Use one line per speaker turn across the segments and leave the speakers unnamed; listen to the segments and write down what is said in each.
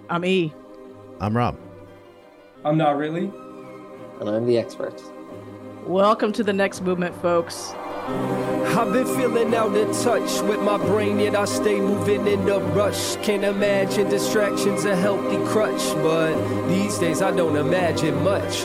I'm E.
I'm Rob.
I'm not really.
And I'm the expert.
Welcome to the next movement, folks.
I've been feeling out of touch with my brain, yet I stay moving in the rush. Can't imagine distractions a healthy crutch, but these days I don't imagine much.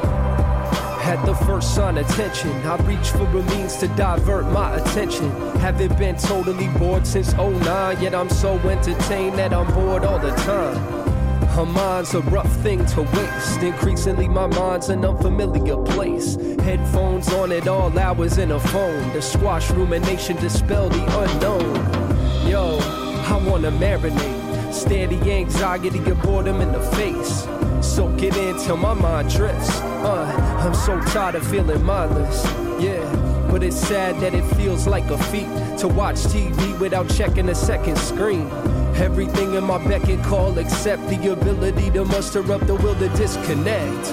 At the first sign of tension, I reach for a means to divert my attention. Haven't been totally bored since '09, yet I'm so entertained that I'm bored all the time. Her mind's a rough thing to waste. Increasingly my mind's an unfamiliar place. Headphones on at all hours in a phone. The squash rumination dispel the unknown. Yo, I wanna marinate. Stare the anxiety of boredom in the face. Soak it in till my mind drifts. I'm so tired of feeling mindless. Yeah, but it's sad that it feels like a feat to watch TV without checking a second screen. Everything in my beck and call except the ability to muster up the will to disconnect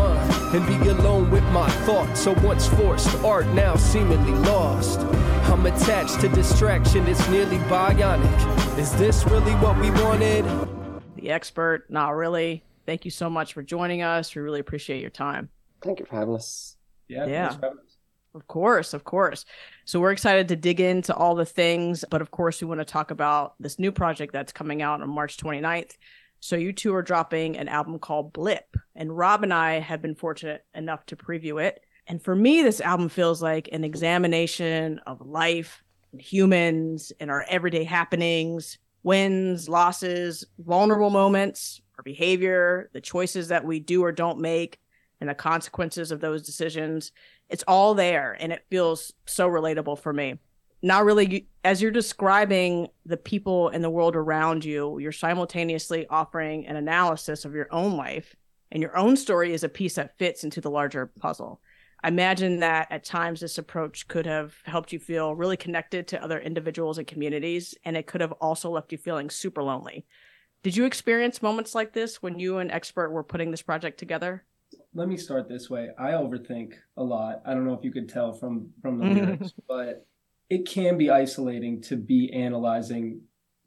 and be alone with my thoughts. So once forced, art now seemingly lost. I'm attached to distraction, it's nearly bionic. Is this really what we wanted?
The expert, not really. Thank you so much for joining us. We really appreciate your time.
Thank you for having us.
Yeah. Thanks for having us. Of course. So we're excited to dig into all the things, but of course we want to talk about this new project that's coming out on March 29th. So you two are dropping an album called Blip, and Rob and I have been fortunate enough to preview it. And for me, this album feels like an examination of life, and humans, and our everyday happenings, wins, losses, vulnerable moments, our behavior, the choices that we do or don't make, and the consequences of those decisions. It's all there, and it feels so relatable for me. Not really, as you're describing the people and the world around you, you're simultaneously offering an analysis of your own life, and your own story is a piece that fits into the larger puzzle. I imagine that at times this approach could have helped you feel really connected to other individuals and communities, and it could have also left you feeling super lonely. Did you experience moments like this when you and Expert were putting this project together?
Let me start this way. I overthink a lot. I don't know if you could tell from the lyrics, but it can be isolating to be analyzing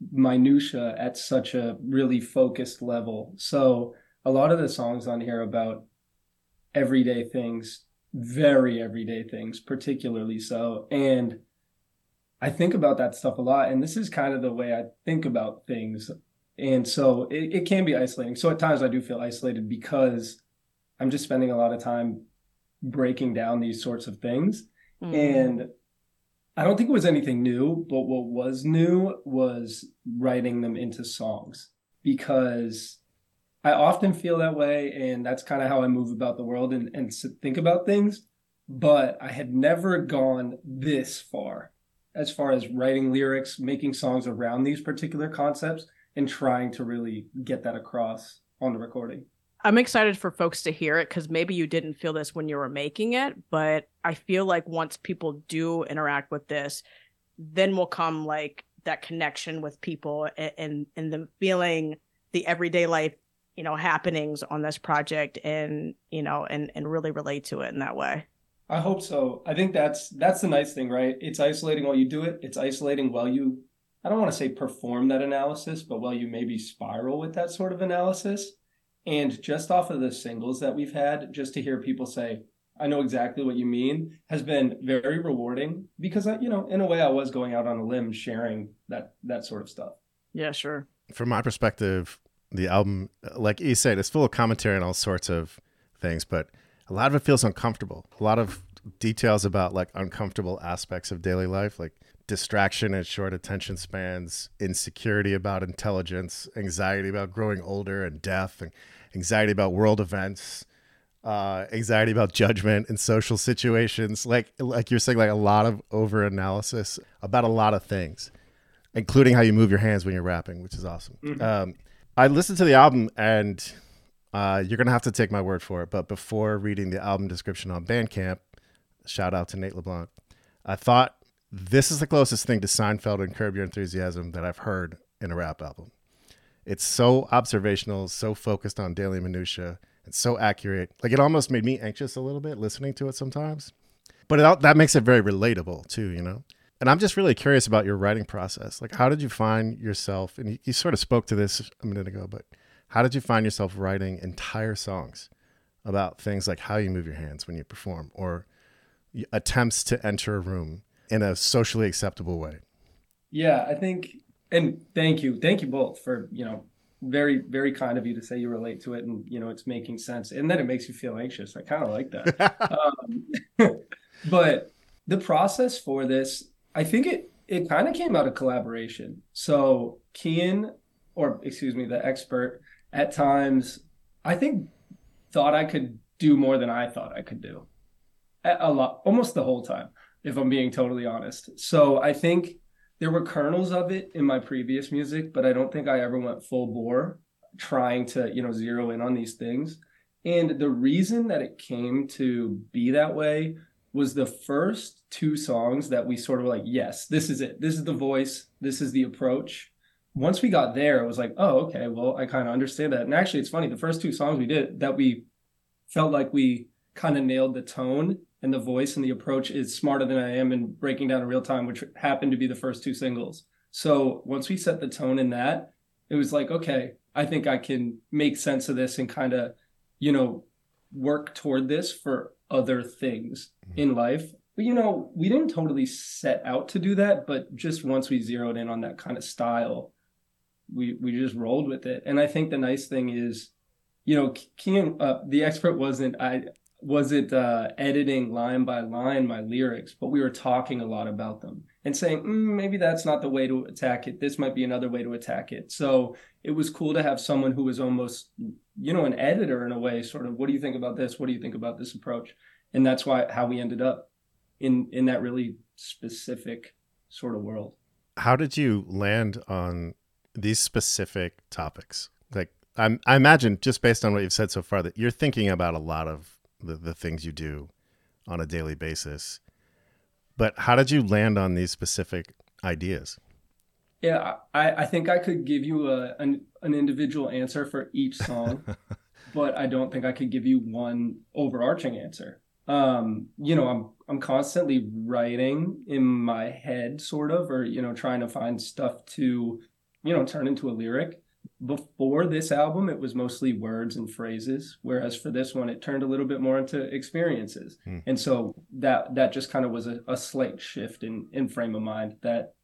minutia at such a really focused level. So a lot of the songs on here about everyday things, very everyday things, particularly so. And I think about that stuff a lot. And this is kind of the way I think about things. And so it can be isolating. So at times I do feel isolated because I'm just spending a lot of time breaking down these sorts of things. And I don't think it was anything new, but what was new was writing them into songs, because I often feel that way. And that's kind of how I move about the world and think about things. But I had never gone this far as writing lyrics, making songs around these particular concepts, and trying to really get that across on the recording.
I'm excited for folks to hear it because maybe you didn't feel this when you were making it, but I feel like once people do interact with this, then will come like that connection with people and the feeling the everyday life, happenings on this project and really relate to it in that way.
I hope so. I think that's the nice thing, right? It's isolating while you do it. It's isolating while you, I don't want to say perform that analysis, but while you maybe spiral with that sort of analysis. And just off of the singles that we've had, just to hear people say, I know exactly what you mean, has been very rewarding because, in a way I was going out on a limb sharing that sort of stuff.
Yeah, sure.
From my perspective, the album, like you said, it's full of commentary on all sorts of things, but a lot of it feels uncomfortable. A lot of details about like uncomfortable aspects of daily life, like distraction and short attention spans, insecurity about intelligence, anxiety about growing older and death, and anxiety about world events, anxiety about judgment in social situations. Like you're saying, like a lot of over-analysis about a lot of things, including how you move your hands when you're rapping, which is awesome. Mm-hmm. I listened to the album, and you're going to have to take my word for it, but before reading the album description on Bandcamp, shout out to Nate LeBlanc, I thought this is the closest thing to Seinfeld and Curb Your Enthusiasm that I've heard in a rap album. It's so observational, so focused on daily minutia, and so accurate. Like, it almost made me anxious a little bit listening to it sometimes. But that makes it very relatable too, And I'm just really curious about your writing process. Like, how did you find yourself? And you sort of spoke to this a minute ago, but How did you find yourself writing entire songs about things like how you move your hands when you perform, or attempts to enter a room in a socially acceptable way?
Yeah, I think, and thank you both for, very, very kind of you to say you relate to it, and, it's making sense, and then it makes you feel anxious. I kind of like that. But the process for this, I think it kind of came out of collaboration. So Kian, or excuse me, the expert, at times, I think thought I could do more than I thought I could do. A lot, almost the whole time, if I'm being totally honest. So I think there were kernels of it in my previous music, but I don't think I ever went full bore trying to, zero in on these things. And the reason that it came to be that way was the first two songs that we sort of were like, yes, this is it. This is the voice. This is the approach. Once we got there, it was like, oh, okay, well, I kind of understand that. And actually, it's funny. The first two songs we did that we felt like we kind of nailed the tone and the voice and the approach is Smarter Than I Am and Breaking Down in Real Time, which happened to be the first two singles. So once we set the tone in that, it was like, okay, I think I can make sense of this and kind of, work toward this for other things in life. But, we didn't totally set out to do that, but just once we zeroed in on that kind of style, we just rolled with it. And I think the nice thing is, Kian, the expert wasn't editing line by line my lyrics, but we were talking a lot about them and saying, maybe that's not the way to attack it. This might be another way to attack it. So it was cool to have someone who was almost, an editor in a way, sort of, what do you think about this? What do you think about this approach? And that's how we ended up in that really specific sort of world. How
did you land on these specific topics? Like, I imagine, just based on what you've said so far, that you're thinking about a lot of the things you do on a daily basis. But how did you land on these specific ideas?
Yeah, I think I could give you an individual answer for each song, but I don't think I could give you one overarching answer. I'm constantly writing in my head, sort of, or, trying to find stuff to, turn into a lyric. Before this album, it was mostly words and phrases, whereas for this one, it turned a little bit more into experiences. And so that just kind of was a slight shift in frame of mind that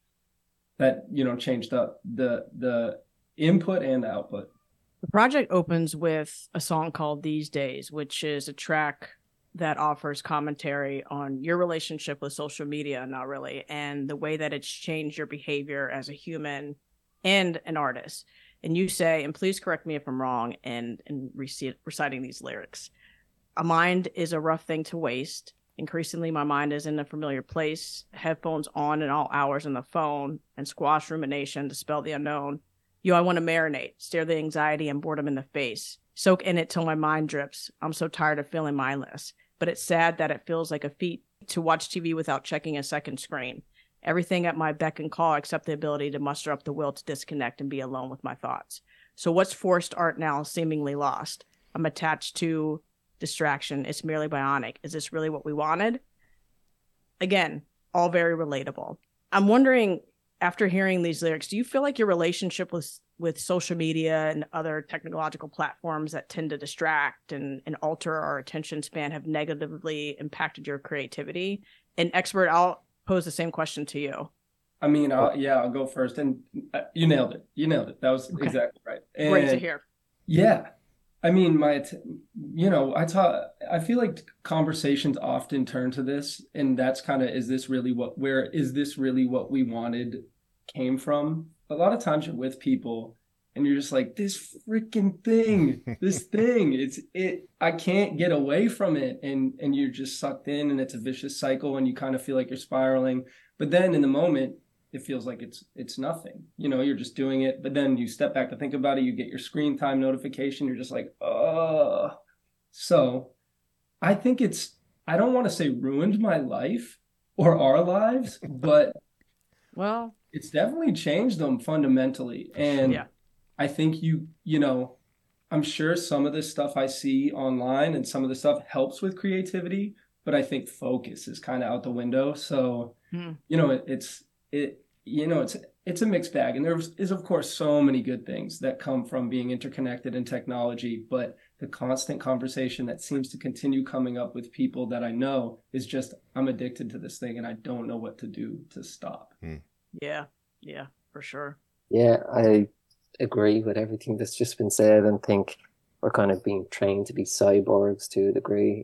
changed up the input and the output.
The project opens with a song called These Days, which is a track that offers commentary on your relationship with social media, not really, and the way that it's changed your behavior as a human and an artist. And you say, and please correct me if I'm wrong, and reciting these lyrics, a mind is a rough thing to waste. Increasingly, my mind is in a familiar place, headphones on in all hours on the phone, and squash rumination to spell the unknown. I want to marinate, stare the anxiety and boredom in the face, soak in it till my mind drips. I'm so tired of feeling mindless, but it's sad that it feels like a feat to watch TV without checking a second screen. Everything at my beck and call except the ability to muster up the will to disconnect and be alone with my thoughts. So what's forced art now seemingly lost? I'm attached to distraction. It's merely bionic. Is this really what we wanted? Again, all very relatable. I'm wondering, after hearing these lyrics, do you feel like your relationship with social media and other technological platforms that tend to distract and alter our attention span have negatively impacted your creativity? And expert, I'll pose the same question to you.
I mean, I'll go first. And you nailed it. That was exactly right. And
great to hear.
Yeah. I mean, I feel like conversations often turn to this, and that's kind of, is this really what we wanted came from? A lot of times you're with people and you're just like, this freaking thing, I can't get away from it. And you're just sucked in, and it's a vicious cycle, and you kind of feel like you're spiraling. But then in the moment, it feels like it's nothing. You're just doing it. But then you step back to think about it. You get your screen time notification. You're just like, oh. So I think I don't want to say ruined my life or our lives, but
well,
it's definitely changed them fundamentally. And
yeah.
I think I'm sure some of the stuff I see online and some of the stuff helps with creativity, but I think focus is kind of out the window. So, it's a mixed bag, and there is of course so many good things that come from being interconnected in technology, but the constant conversation that seems to continue coming up with people that I know is just, I'm addicted to this thing and I don't know what to do to stop.
Yeah, for sure.
Yeah, I agree with everything that's just been said, and think we're kind of being trained to be cyborgs to a degree.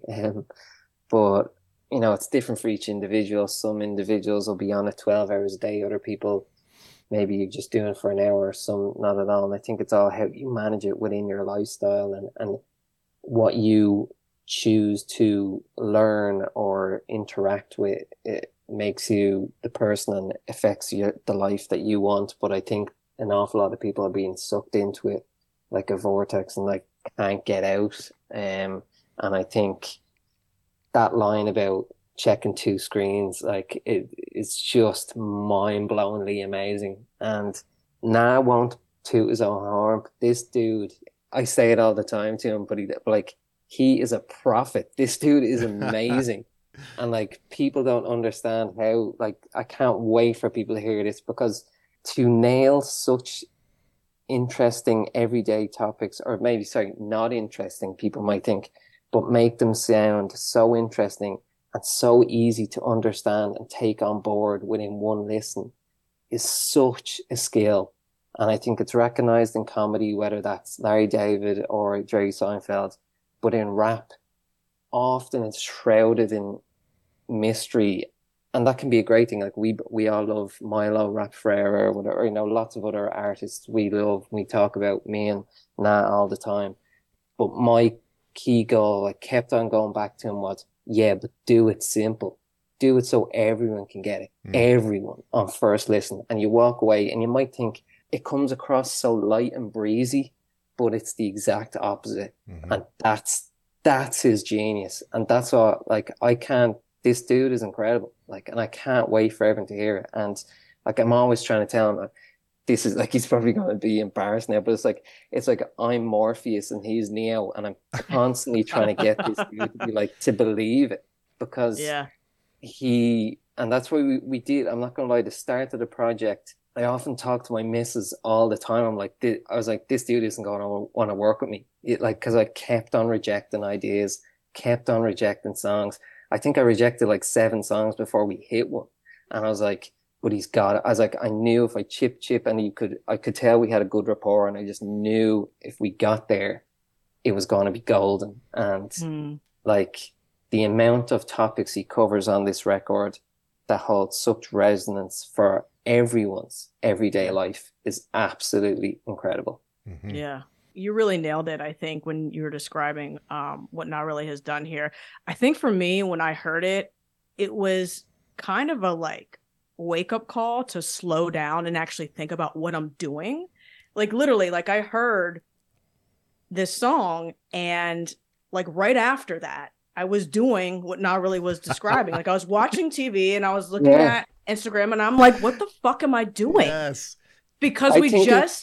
But it's different for each individual. Some individuals will be on it 12 hours a day. Other people, maybe you're just doing it for an hour, some not at all. And I think it's all how you manage it within your lifestyle, and what you choose to learn or interact with. It makes you the person and affects the life that you want. But I think an awful lot of people are being sucked into it like a vortex and like can't get out. And I think that line about checking two screens, like it's just mind-blowingly amazing. And Nah won't toot his own horn. This dude, I say it all the time to him, but he is a prophet. This dude is amazing. And like, people don't understand how, like, I can't wait for people to hear this, because to nail such interesting everyday topics, or maybe, sorry, not interesting, people might think, but make them sound so interesting and so easy to understand and take on board within one listen, is such a skill. And I think it's recognized in comedy, whether that's Larry David or Jerry Seinfeld, but in rap, often it's shrouded in mystery. And that can be a great thing. Like, we all love Milo, Rap Ferrer, or whatever, lots of other artists we love. We talk about me and Nah all the time. But my key goal, I kept on going back to him, was, but do it simple. Do it so everyone can get it. Everyone on first listen. And you walk away and you might think it comes across so light and breezy, but it's the exact opposite. And that's his genius. And that's what, like, this dude is incredible. Like, and I can't wait for everyone to hear it. And like, I'm always trying to tell him, like, this is like, he's probably going to be embarrassed now, but it's like I'm Morpheus and he's Neo, and I'm constantly trying to get this dude to be like, to believe it, because and that's why we did. I'm not going to lie, the start of the project, I often talk to my missus all the time. I'm like, I was like, this dude isn't going to want to work with me. Because I kept on rejecting ideas, kept on rejecting songs. I think I rejected like 7 songs before we hit one. And I was like, but he's got it. I was like, I knew if I chip and I could tell we had a good rapport, and I just knew if we got there, it was going to be golden. And like, the amount of topics he covers on this record that holds such resonance for everyone's everyday life is absolutely incredible.
Yeah. You really nailed it, I think, when you were describing what Nah Really has done here. I think for me, when I heard it, it was kind of a like wake-up call to slow down and actually think about what I'm doing. Like, literally, like, I heard this song, and like right after that, I was doing what Nah Really was describing. Like, I was watching TV and I was looking at Instagram, and I'm like, what the fuck am I doing?
Yes.
Because we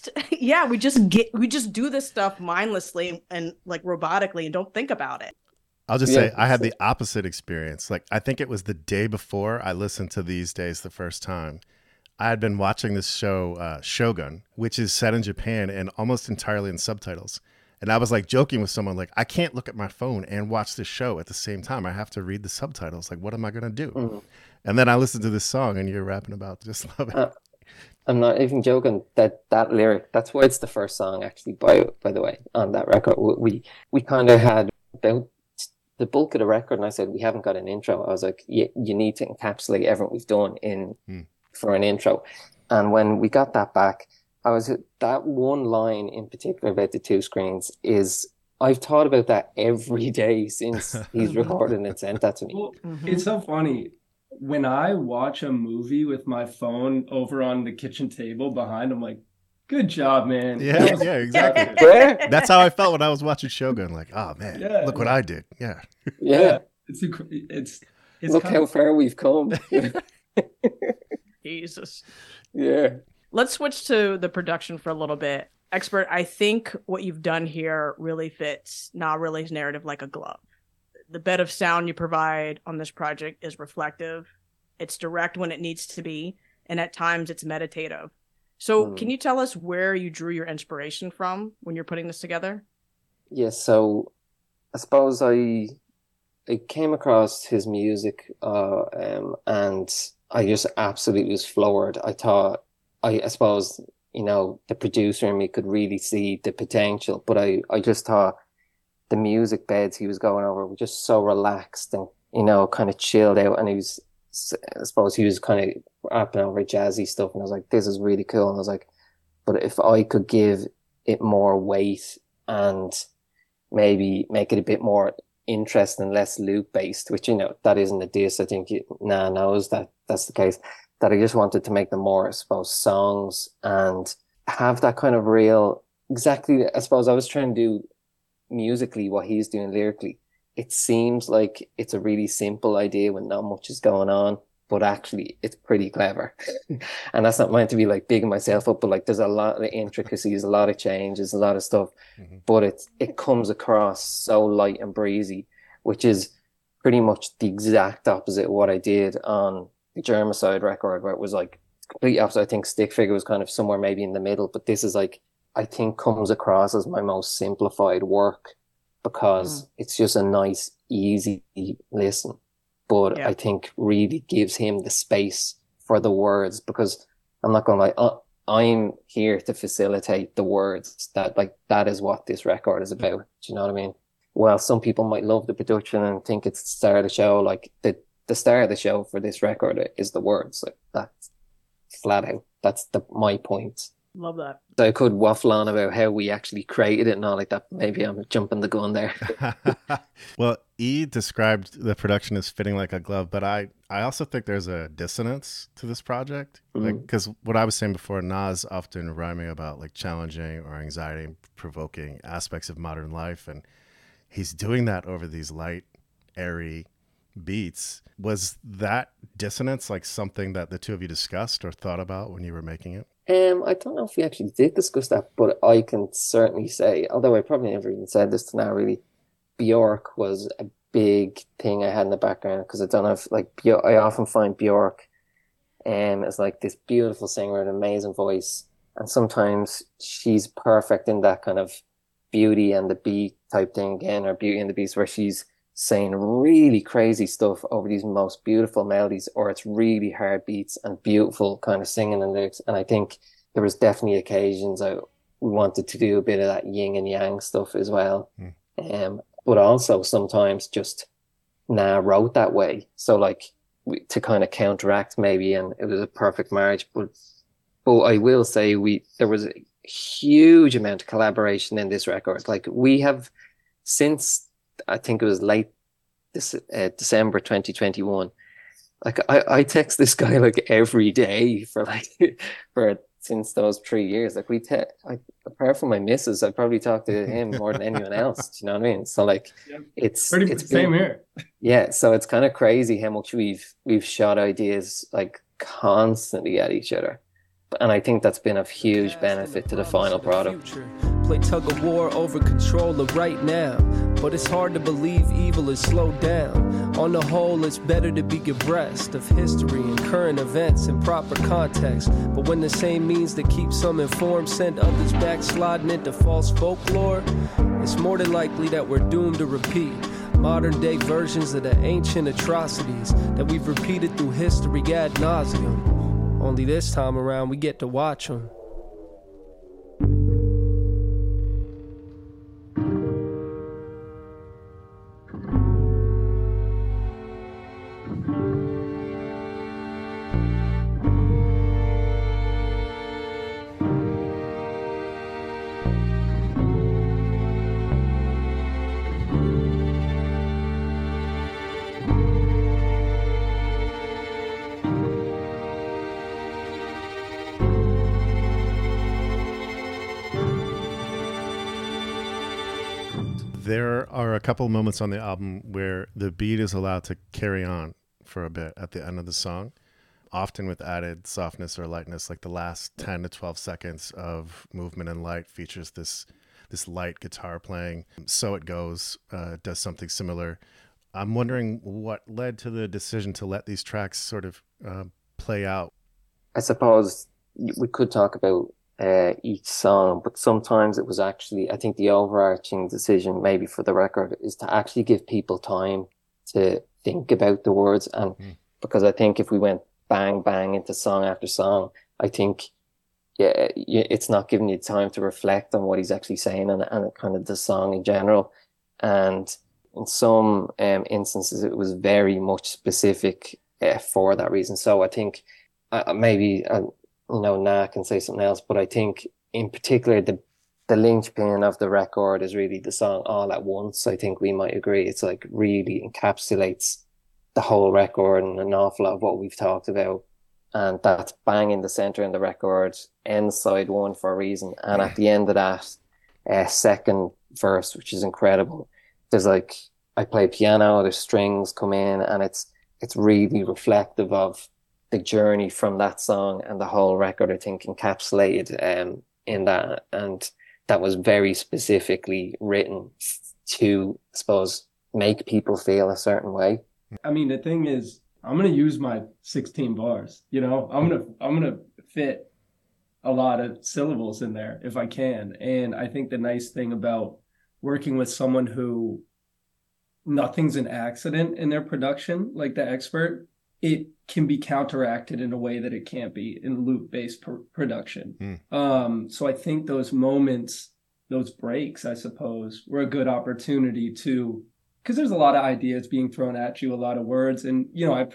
just do this stuff mindlessly and like robotically and don't think about it.
I'll just say I had the opposite experience. Like, I think it was the day before I listened to These Days the first time. I had been watching this show, Shogun, which is set in Japan and almost entirely in subtitles. And I was like joking with someone, like, I can't look at my phone and watch this show at the same time. I have to read the subtitles. Like, what am I going to do? And then I listened to this song, and you're rapping about Just Love It.
I'm not even joking. That lyric, that's why it's the first song, actually, by the way, on that record. We kind of had about the bulk of the record, and I said, we haven't got an intro. I was like, you need to encapsulate everything we've done for an intro. And when we got that back, that one line in particular about the 2 screens I've thought about that every day since he's recorded and sent that to me.
Well, it's so funny. When I watch a movie with my phone over on the kitchen table behind, I'm like, good job, man.
Yeah, exactly. That's how I felt when I was watching Shogun. Like, oh man, look what I did. Yeah.
It's
look how far we've come.
Jesus.
Yeah.
Let's switch to the production for a little bit. Expert, I think what you've done here really fits Nah Really's narrative like a glove. The bed of sound you provide on this project is reflective. It's direct when it needs to be, and at times it's meditative. So can you tell us where you drew your inspiration from when you're putting this together?
Yeah, so I suppose I came across his music, and I just absolutely was floored. I suppose, the producer in me could really see the potential, but I just thought the music beds he was going over were just so relaxed and, kind of chilled out. And I suppose he was kind of rapping over jazzy stuff. And I was like, this is really cool. And I was like, but if I could give it more weight and maybe make it a bit more interesting and less loop based, which, that isn't a diss. I think knows that that's the case, that I just wanted to make them more, I suppose, songs and have that kind of real, exactly, I suppose I was trying to do musically what he's doing lyrically. It seems like it's a really simple idea when not much is going on, but actually it's pretty clever. And that's not meant to be like bigging myself up, but like there's a lot of intricacies, a lot of changes, a lot of stuff, but it comes across so light and breezy, which is pretty much the exact opposite of what I did on the Germicide record, where it was like complete opposite. I think Stick Figure was kind of somewhere maybe in the middle, but this is like, I think comes across as my most simplified work because it's just a nice, easy listen. But I think really gives him the space for the words, because I'm not going to lie, I'm here to facilitate the words. That is what this record is about. Do you know what I mean? Well, some people might love the production and think it's the star of the show. Like the star of the show for this record is the words. Like that's flat out. That's my point.
Love that.
So I could waffle on about how we actually created it and all like that. Maybe I'm jumping the gun there.
Well, E described the production as fitting like a glove, but I also think there's a dissonance to this project. Because what I was saying before, Nas often rhyming about like challenging or anxiety provoking aspects of modern life. And he's doing that over these light, airy beats. Was that dissonance like something that the two of you discussed or thought about when you were making it?
I don't know if we actually did discuss that, but I can certainly say, although I probably never even said this to now really, Bjork was a big thing I had in the background, because I don't know if I often find Bjork as like this beautiful singer with an amazing voice, and sometimes she's perfect in that kind of Beauty and the Beat type thing again, or Beauty and the Beast, where she's saying really crazy stuff over these most beautiful melodies, or it's really hard beats and beautiful kind of singing and lyrics. And I think there was definitely occasions we wanted to do a bit of that yin and yang stuff as well. But also sometimes just wrote that way. So like to kind of counteract maybe, and it was a perfect marriage. But I will say there was a huge amount of collaboration in this record. Like we have, since I think it was late December 2021. Like I text this guy like every day for since those 3 years. Like apart from my missus, I probably talk to him more than anyone else. Do you know what I mean? So like it's
same here.
Yeah, so it's kind of crazy how much we've shot ideas like constantly at each other. And I think that's been of huge benefit to the final product.
Play tug of war over control of right now, but it's hard to believe evil is slowed down. On the whole, it's better to be abreast of history and current events in proper context. But when the same means that keep some informed send others backsliding into false folklore, it's more than likely that we're doomed to repeat modern day versions of the ancient atrocities that we've repeated through history ad nauseum. Only this time around we get to watch them.
There are a couple of moments on the album where the beat is allowed to carry on for a bit at the end of the song, often with added softness or lightness. Like the last 10 to 12 seconds of movement and light features this light guitar playing. So It Goes does something similar. I'm wondering what led to the decision to let these tracks sort of play out.
I suppose we could talk about each song, but sometimes it was actually, I think the overarching decision, maybe for the record, is to actually give people time to think about the words. And because I think if we went bang, bang into song after song, I think, yeah, it's not giving you time to reflect on what he's actually saying and kind of the song in general. And in some instances, it was very much specific for that reason. So I think maybe Nah can say something else, but I think in particular the linchpin of the record is really the song All at Once. I think we might agree it's like really encapsulates the whole record and an awful lot of what we've talked about. And that's bang in the center in the record, ends side one for a reason. And at the end of that second verse, which is incredible, there's like I play piano, there's strings come in, and it's really reflective of the journey from that song and the whole record, I think, encapsulated in that. And that was very specifically written to, I suppose, make people feel a certain way.
I mean, the thing is, I'm gonna use my 16 bars. I'm gonna fit a lot of syllables in there if I can. And I think the nice thing about working with someone who nothing's an accident in their production, like the expert, it can be counteracted in a way that it can't be in loop-based production. So I think those moments, those breaks, I suppose, were a good opportunity to, because there's a lot of ideas being thrown at you, a lot of words, and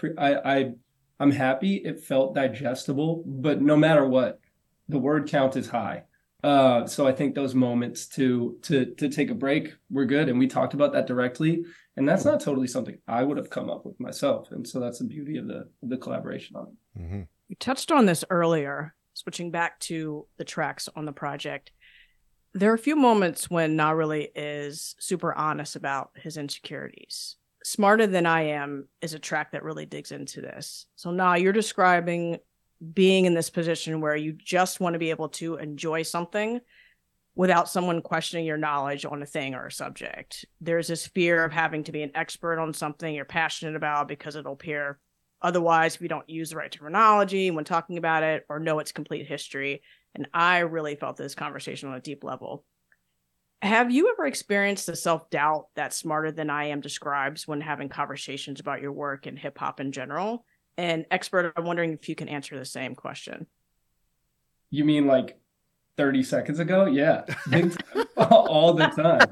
I'm happy it felt digestible, but no matter what, the word count is high. So I think those moments to take a break were good, and we talked about that directly. And that's not totally something I would have come up with myself. And so that's the beauty of the collaboration on it.
Mm-hmm. You touched on this earlier, switching back to the tracks on the project. There are a few moments when Nah really is super honest about his insecurities. Smarter Than I Am is a track that really digs into this. So Nah, you're describing being in this position where you just want to be able to enjoy something without someone questioning your knowledge on a thing or a subject. There's this fear of having to be an expert on something you're passionate about because it'll appear otherwise if you don't use the right terminology when talking about it or know its complete history. And I really felt this conversation on a deep level. Have you ever experienced the self-doubt that Smarter Than I Am describes when having conversations about your work and hip hop in general? And expert, I'm wondering if you can answer the same question.
You mean like 30 seconds ago? Yeah. All the time.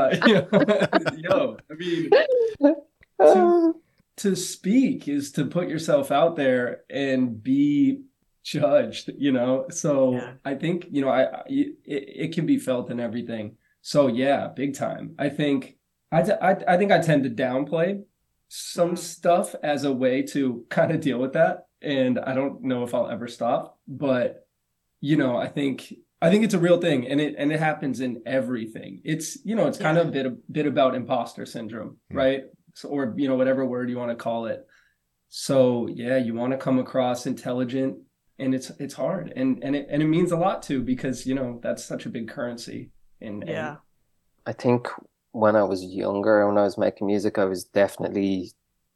I mean, to speak is to put yourself out there and be judged, So yeah. I think, it can be felt in everything. So yeah, big time. I think I tend to downplay some stuff as a way to kind of deal with that. And I don't know if I'll ever stop, but I think it's a real thing, and it happens in everything. It's it's kind of a bit about imposter syndrome, right? So, or whatever word you want to call it. So yeah, you want to come across intelligent, and it's hard, and it means a lot too, because that's such a big currency. And
I think when I was younger, when I was making music, I was definitely,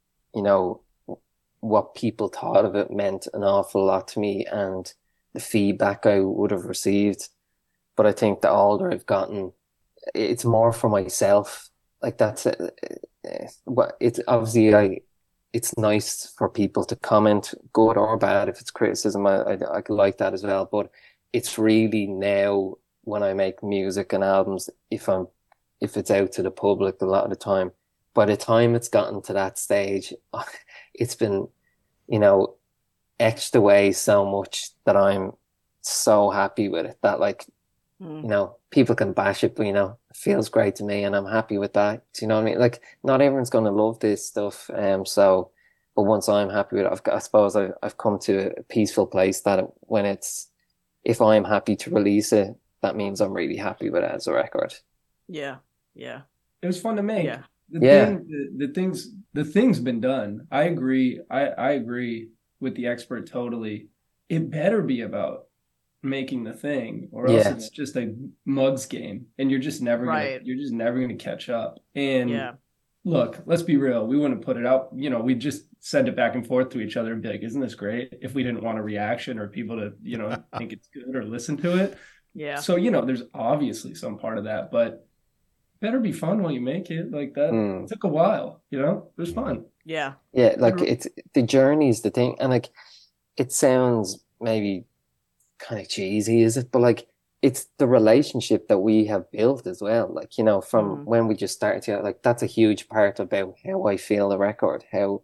what people thought of it meant an awful lot to me, and the feedback I would have received. But I think the older I've gotten, it's more for myself. Like that's it. It's obviously it's nice for people to comment, good or bad. If it's criticism, I like that as well. But it's really now when I make music and albums, if it's out to the public a lot of the time, by the time it's gotten to that stage, it's been, etched away so much that I'm so happy with it that people can bash it, but it feels great to me and I'm happy with that. Do you know what I mean? Like not everyone's going to love this stuff. But once I'm happy with it, I suppose I've come to a peaceful place that if I'm happy to release it, that means I'm really happy with it as a record.
Yeah. Yeah.
It was fun to make.
Yeah.
The thing's been done. I agree. I agree with the expert totally. It better be about making the thing, or else it's just a mugs game, and you're just never gonna catch up. And look, let's be real. We wouldn't put it out. We'd just send it back and forth to each other and be like, isn't this great? If we didn't want a reaction or people to, think it's good or listen to it.
Yeah.
So, there's obviously some part of that, but better be fun while you make it. Like that It took a while, it was fun.
Yeah.
Yeah, like it's the journey is the thing. And like it sounds maybe kind of cheesy, is it? But like it's the relationship that we have built as well. Like, from when we just started to, like, that's a huge part about how I feel the record, how,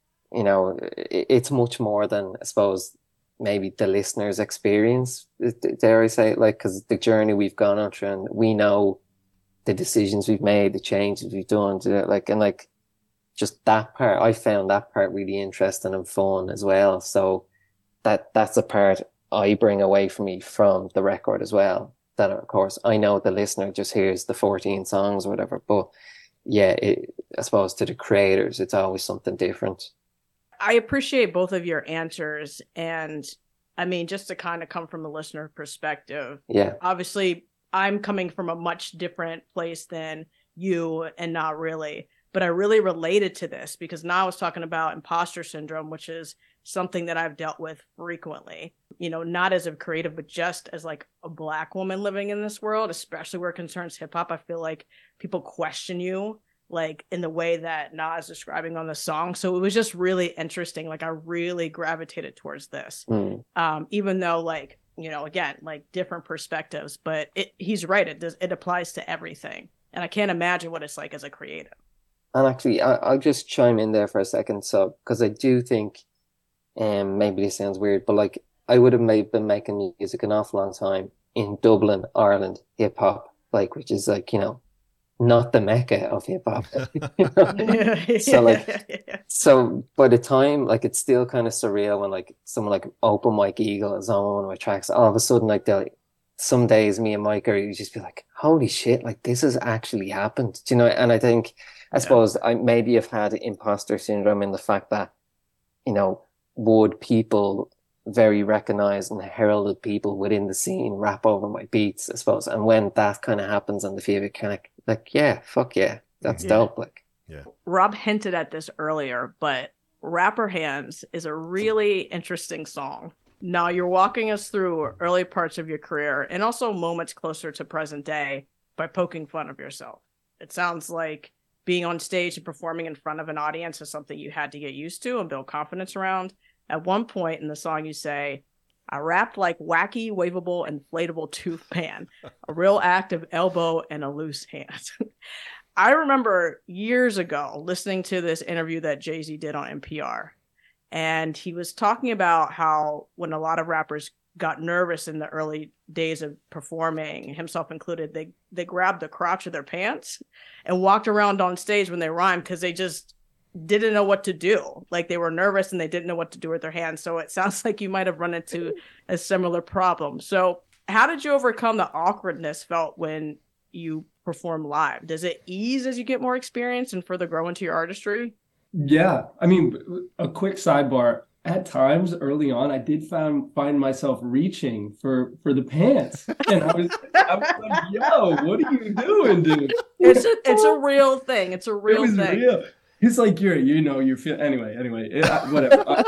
it's much more than, I suppose, maybe the listener's experience, dare I say, like, because the journey we've gone on through, and we know the decisions we've made, the changes we've done, and just that part, I found that part really interesting and fun as well. So that's a part I bring away from me from the record as well. That, of course, I know the listener just hears the 14 songs or whatever, but yeah, I suppose to the creators, it's always something different.
I appreciate both of your answers. And I mean, just to kind of come from a listener perspective,
yeah,
obviously I'm coming from a much different place than you, and not really, but I really related to this because now I was talking about imposter syndrome, which is something that I've dealt with frequently, not as a creative, but just as like a Black woman living in this world, especially where it concerns hip hop. I feel like people question you like in the way that Nas is describing on the song. So it was just really interesting. Like I really gravitated towards this, even though like, again, like different perspectives, but he's right. It applies to everything. And I can't imagine what it's like as a creative.
And actually, I'll just chime in there for a second. So, because I do think, maybe this sounds weird, but like I would have been making music an awful long time in Dublin, Ireland, hip hop, like, which is like, not the mecca of hip hop. So like, so by the time, like, it's still kind of surreal when like someone like Open Mike Eagle is on one of my tracks, all of a sudden, like, some days me and Mike you just be like, holy shit, like this has actually happened, and I think, I suppose I maybe have had imposter syndrome in the fact that, would people, very recognized and heralded people within the scene, rap over my beats, I suppose. And when that kind of happens on the field, it kind of like, yeah, fuck yeah, that's dope. Like,
yeah.
Rob hinted at this earlier, but Rapper Hands is a really interesting song. Now you're walking us through early parts of your career and also moments closer to present day by poking fun of yourself. It sounds like being on stage and performing in front of an audience is something you had to get used to and build confidence around. At one point in the song, you say, I rapped like wacky, waveable, inflatable tooth pan, a real act of elbow and a loose hand. I remember years ago listening to this interview that Jay-Z did on NPR. And he was talking about how when a lot of rappers got nervous in the early days of performing, himself included, they grabbed the crotch of their pants and walked around on stage when they rhymed because they just didn't know what to do. Like they were nervous and they didn't know what to do with their hands. So it sounds like you might have run into a similar problem. So how did you overcome the awkwardness felt when you perform live? Does it ease as you get more experience and further grow into your artistry?
Yeah. I mean, a quick sidebar. At times early on, I did find myself reaching for the pants. And I was like, yo, what are you doing, dude?
It's a real thing. It's a real thing.
Real. It's like you feel anyway, whatever.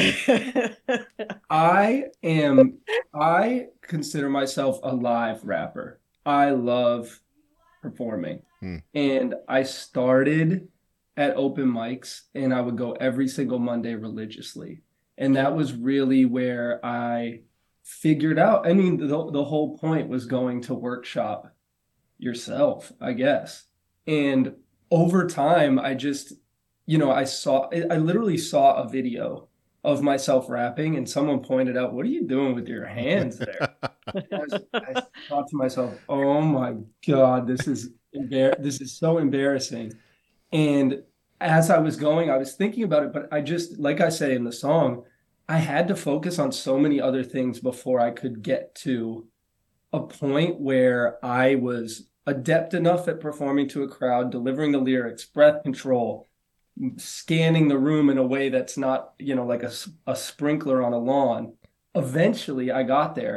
I consider myself a live rapper. I love performing. And I started at open mics and I would go every single Monday religiously. And that was really where I figured out, I mean, the whole point was going to workshop yourself, I guess. And over time, I just, I literally saw a video of myself rapping and someone pointed out, what are you doing with your hands there? I thought to myself, oh my God, this is so embarrassing. And as I was going, I was thinking about it, but I just, like I say in the song, I had to focus on so many other things before I could get to a point where I was adept enough at performing to a crowd, delivering the lyrics, breath control, scanning the room in a way that's not, like a sprinkler on a lawn. Eventually I got there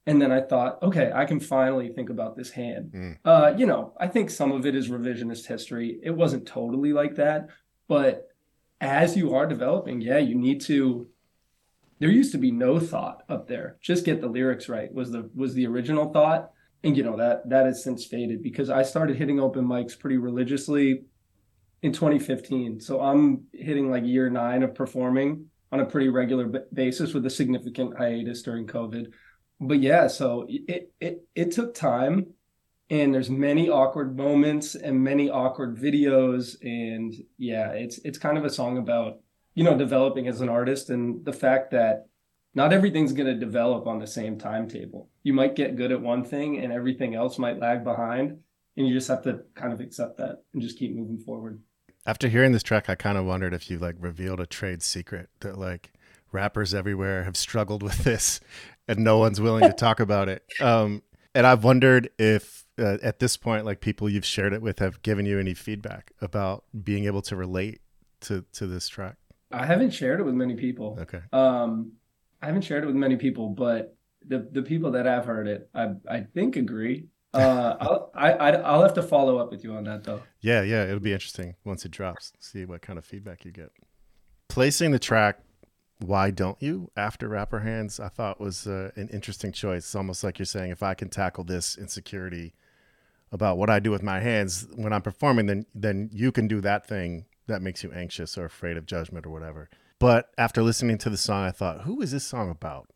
And then I thought, okay, I can finally think about this hand. I think some of it is revisionist history. It wasn't totally like that, but as you are developing, yeah, you need to. There used to be no thought up there. Just get the lyrics right was the original thought, and that has since faded because I started hitting open mics pretty religiously in 2015. So I'm hitting like year 9 of performing on a pretty regular basis with a significant hiatus during COVID. But yeah, so it took time, and there's many awkward moments and many awkward videos, and yeah, it's kind of a song about developing as an artist and the fact that not everything's going to develop on the same timetable. You might get good at one thing and everything else might lag behind, and you just have to kind of accept that and just keep moving forward.
After hearing this track, I kind of wondered if you like revealed a trade secret that like rappers everywhere have struggled with this and no one's willing to talk about it. And I've wondered if at this point, like people you've shared it with have given you any feedback about being able to relate to this track.
I haven't shared it with many people.
Okay.
I haven't shared it with many people, but the people that have heard it, I think agree. I'll have to follow up with you on that though.
Yeah, it'll be interesting once it drops. See what kind of feedback you get. Placing the track "Why Don't You" after Rapper Hands, I thought was an interesting choice. It's almost like you're saying, if I can tackle this insecurity about what I do with my hands when I'm performing, then you can do that thing that makes you anxious or afraid of judgment or whatever. But after listening to the song, I thought, who is this song about?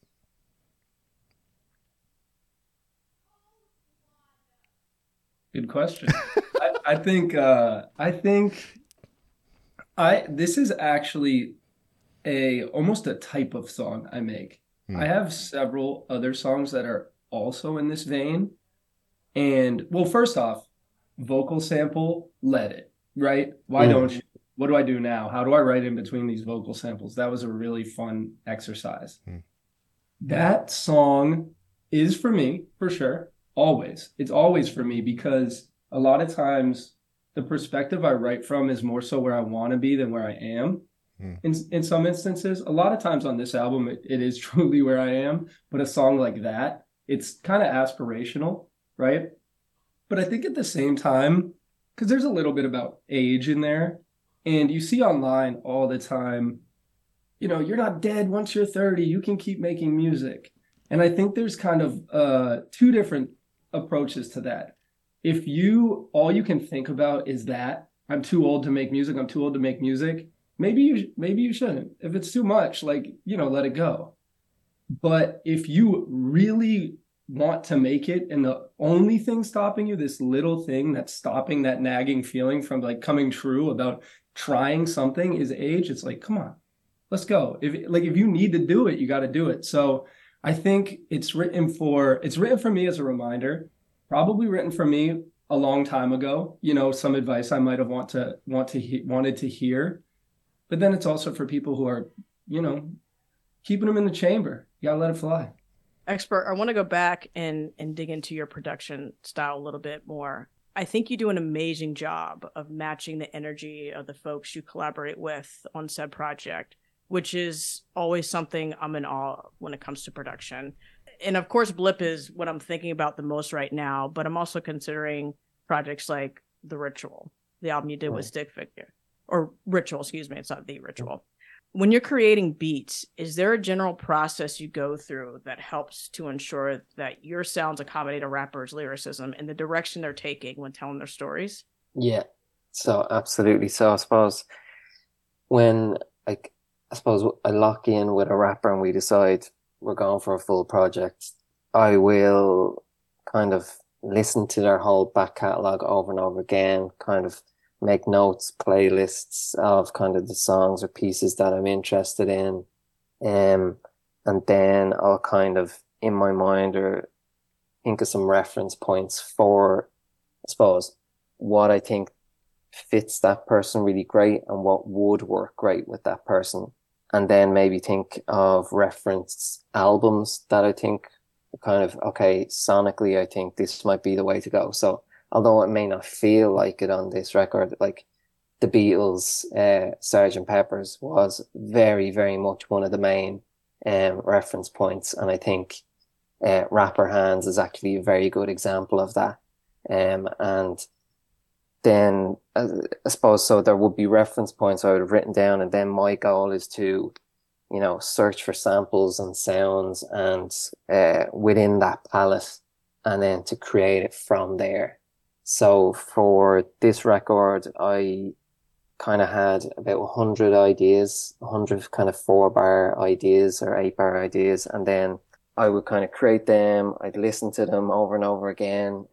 Good question. I think this is actually almost a type of song I make. I have several other songs that are also in this vein. And well, first off, vocal sample, let it, right? Why don't you? What do I do now? How do I write in between these vocal samples? That was a really fun exercise. That song is for me, for sure. Always. It's always for me because a lot of times the perspective I write from is more so where I want to be than where I am. In some instances, a lot of times on this album, it is truly where I am. But a song like that, it's kind of aspirational, right? But I think at the same time, because there's a little bit about age in there, and you see online all the time, you're not dead once you're 30, you can keep making music. And I think there's kind of 2 different approaches to that. If all you can think about is that I'm too old to make music, maybe you shouldn't. If it's too much, let it go. But if you really want to make it, and the only thing stopping you, this little thing that's stopping that nagging feeling from like coming true about trying something, is age, it's like, come on, let's go. If you need to do it, you got to do it. So I think it's written for me as a reminder, probably written for me a long time ago, some advice I might have wanted to hear. But then it's also for people who are, keeping them in the chamber. You got to let it fly.
Expert, I want to go back and dig into your production style a little bit more. I think you do an amazing job of matching the energy of the folks you collaborate with on said project, which is always something I'm in awe when it comes to production. And of course, Blip is what I'm thinking about the most right now, but I'm also considering projects like The Ritual, the album you did with Stick Figure, or Ritual, excuse me, it's not The Ritual. When you're creating beats, is there a general process you go through that helps to ensure that your sounds accommodate a rapper's lyricism and the direction they're taking when telling their stories?
Yeah, so absolutely. So I suppose when I lock in with a rapper and we decide we're going for a full project, I will kind of listen to their whole back catalogue over and over again, kind of make notes, playlists of kind of the songs or pieces that I'm interested in. And then I'll kind of, in my mind, or think of some reference points for, I suppose, what I think fits that person really great and what would work great with that person. And then maybe think of reference albums that I think kind of, okay, sonically, I think this might be the way to go. So although it may not feel like it on this record, like the Beatles, Sgt. Pepper's was very, very much one of the main reference points. And I think Rapper Hands is actually a very good example of that. And then I suppose so there would be reference points I would have written down, and then my goal is to, you know, search for samples and sounds and within that palette, and then to create it from there. So for this record, I kind of had about 100 ideas, 100 kind of 4-bar ideas or 8-bar ideas, and then I would kind of create them. I'd listen to them over and over again.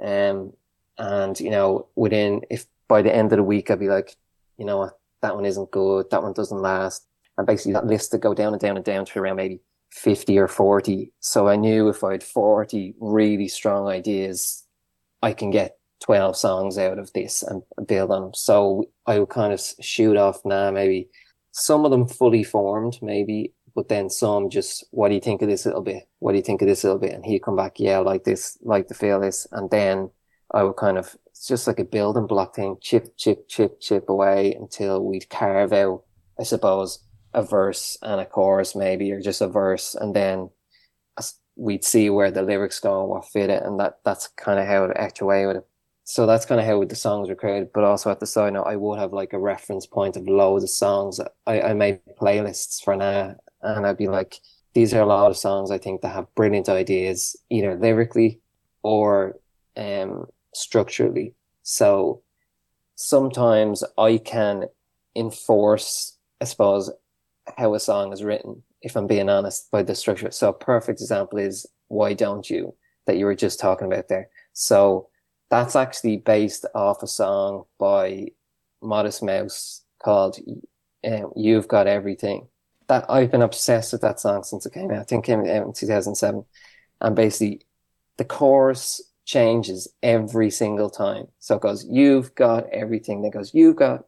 And, you know, if by the end of the week, I'd be like, you know what, that one isn't good. That one doesn't last. And basically that list would go down and down and down to around maybe 50 or 40. So I knew if I had 40 really strong ideas, I can get 12 songs out of this and build on them. So I would kind of shoot off now, maybe some of them fully formed, maybe, but then some just, what do you think of this little bit? What do you think of this little bit? And he'd come back, yeah, I like this, like the feel of this. And then I would kind of, it's just like a building block thing, chip, chip, chip, chip away until we'd carve out, I suppose, a verse and a chorus maybe, or just a verse. And then we'd see where the lyrics go and what fit it. And that's kind of how it act away with it. So that's kind of how the songs were created. But also at the side note, I would have like a reference point of loads of songs. I made playlists for now, and I'd be like, these are a lot of songs I think that have brilliant ideas, either lyrically or structurally. So sometimes I can enforce, I suppose, how a song is written, if I'm being honest, by the structure. So a perfect example is Why Don't You, that you were just talking about there. So that's actually based off a song by Modest Mouse called You've Got Everything. That I've been obsessed with that song since it came out. I think it came out in 2007. And basically the chorus changes every single time. So it goes, you've got everything. Then it goes, you've got,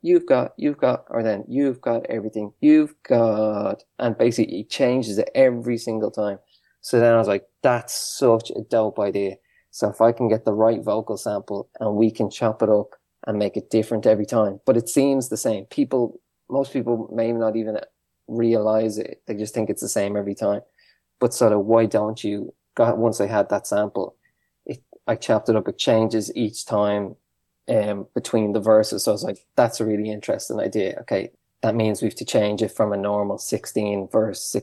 or then you've got everything, you've got. And basically it changes it every single time. So then I was like, that's such a dope idea. So if I can get the right vocal sample and we can chop it up and make it different every time, but it seems the same. Most people may not even realize it. They just think it's the same every time. But sort of, Why Don't You, once I had that sample, I chopped it up. It changes each time between the verses. So I was like, that's a really interesting idea. Okay, that means we have to change it from a normal 16 verse.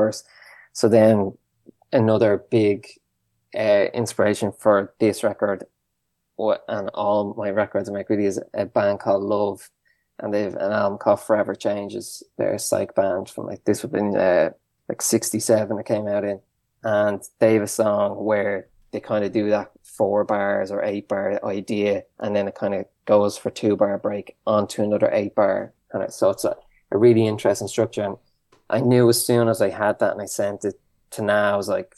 So then another big inspiration for this record and all my records I make really is a band called Love, and they've an album called Forever Changes. They're a psych band from like, this would have been like 67 it came out in, and they have a song where they kind of do that 4 bars or 8-bar idea, and then it kind of goes for 2-bar break onto another 8-bar kind of. So it's a really interesting structure, and I knew as soon as I had that and I sent it to Na, I was like,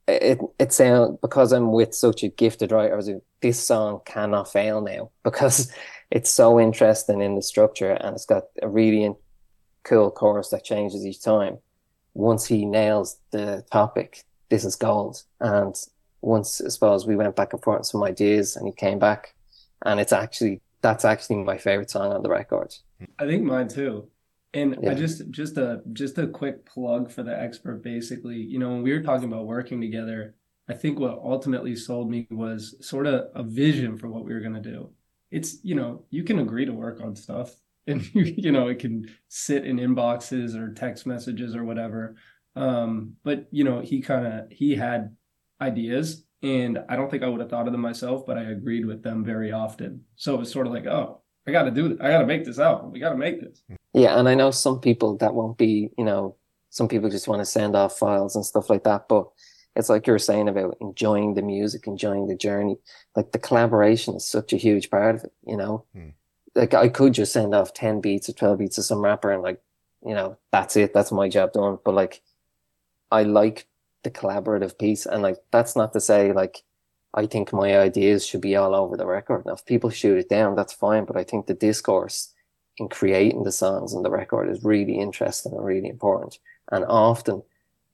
it sounds, because I'm with such a gifted writer, I was like, this song cannot fail now, because it's so interesting in the structure and it's got a really cool chorus that changes each time. Once he nails the topic, this is gold. And once, I suppose, we went back and forth on some ideas and he came back, and that's actually my favorite song on the record.
I think mine too. And
Yeah.
I just a quick plug for the expert. Basically, you know, when we were talking about working together, I think what ultimately sold me was sort of a vision for what we were going to do. It's, you know, you can agree to work on stuff and, you know, it can sit in inboxes or text messages or whatever. But, you know, he had ideas, and I don't think I would have thought of them myself, but I agreed with them very often. So it was sort of like, oh, I got to do it. I got to make this album. We got to make this.
Yeah, and I know some people that won't be, you know, some people just want to send off files and stuff like that, but it's like you were saying about enjoying the music, enjoying the journey. Like the collaboration is such a huge part of it, you know? Like I could just send off 10 beats or 12 beats to some rapper and like, you know, that's it. That's my job done. But like, I like the collaborative piece. And like, that's not to say like, I think my ideas should be all over the record. Now, if people shoot it down, that's fine. But I think the discourse in creating the songs and the record is really interesting and really important. And often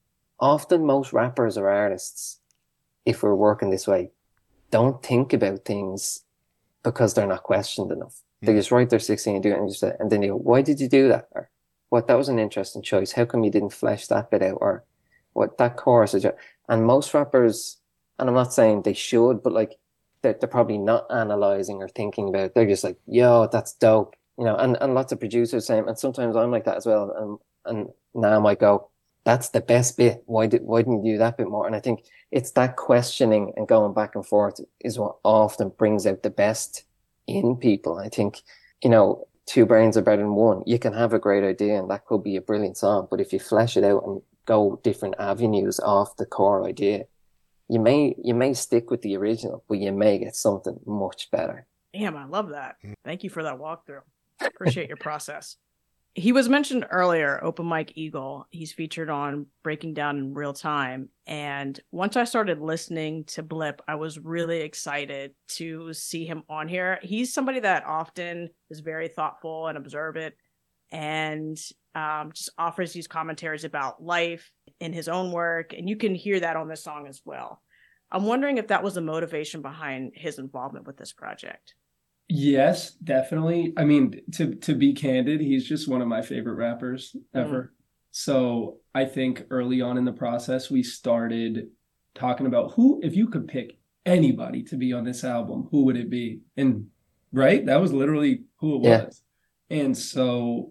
most rappers or artists, if we're working this way, don't think about things because they're not questioned enough. They just write their 16 and do it, and then they go, why did you do that? Or what, that was an interesting choice. How come you didn't flesh that bit out? Or what that chorus is. And most rappers, and I'm not saying they should, but like they're probably not analyzing or thinking about it. They're just like, yo, that's dope. You know, and lots of producers saying, and sometimes I'm like that as well. And now I might go, that's the best bit. Why didn't you do that bit more? And I think it's that questioning and going back and forth is what often brings out the best in people. I think, you know, two brains are better than one. You can have a great idea and that could be a brilliant song, but if you flesh it out and go different avenues off the core idea, you may stick with the original, but you may get something much better.
Damn, I love that. Thank you for that walkthrough. Appreciate your process. He was mentioned earlier, Open Mike Eagle. He's featured on Breaking Down in Real Time. And once I started listening to Blip, I was really excited to see him on here. He's somebody that often is very thoughtful and observant and just offers these commentaries about life in his own work. And you can hear that on this song as well. I'm wondering if that was the motivation behind his involvement with this project.
Yes, definitely. I mean, to be candid, he's just one of my favorite rappers ever. So I think early on in the process, we started talking about who, if you could pick anybody to be on this album, who would it be? And right, that was literally who it was. And so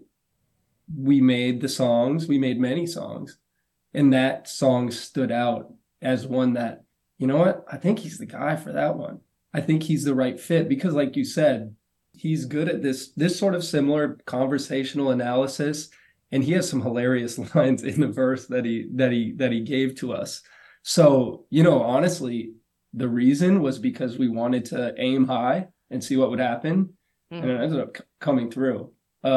we made the songs, we made many songs, and that song stood out as one that, you know what, I think he's the guy for that one. I think he's the right fit because, like you said, he's good at this sort of similar conversational analysis, and he has some hilarious lines in the verse that he gave to us. So, you know, honestly, the reason was because we wanted to aim high and see what would happen, and it ended up coming through.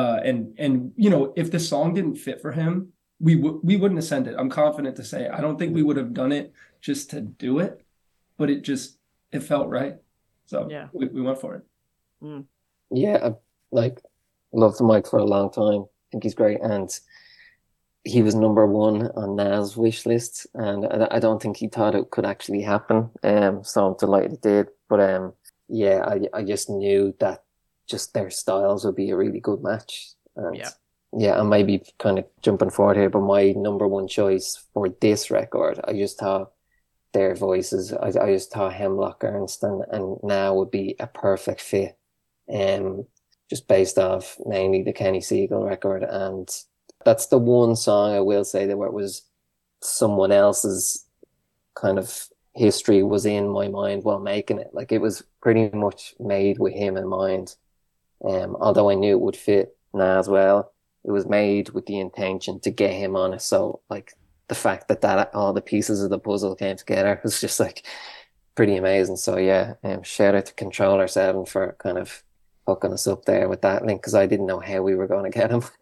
And you know, if the song didn't fit for him, we wouldn't have sent it. I'm confident to say I don't think we would have done it just to do it, but it felt right. So yeah, we went for it.
Yeah, I loved Mike for a long time. I think he's great. And he was number one on Nas' wish list. And I don't think he thought it could actually happen. So I'm delighted it did. But yeah, I just knew that just their styles would be a really good match. And yeah, I might be kind of jumping forward here, but my number one choice for this record, I just thought their voices, I just thought Hemlock Ernst and Now would be a perfect fit. Just based off mainly the Kenny Siegel record. And that's the one song I will say that where it was someone else's kind of history was in my mind while making it. Like it was pretty much made with him in mind. Although I knew it would fit Nas well, it was made with the intention to get him on it. So like the fact that all the pieces of the puzzle came together was just like pretty amazing. So yeah, shout out to Controller 7 for kind of hooking us up there with that link because I didn't know how we were going to get him.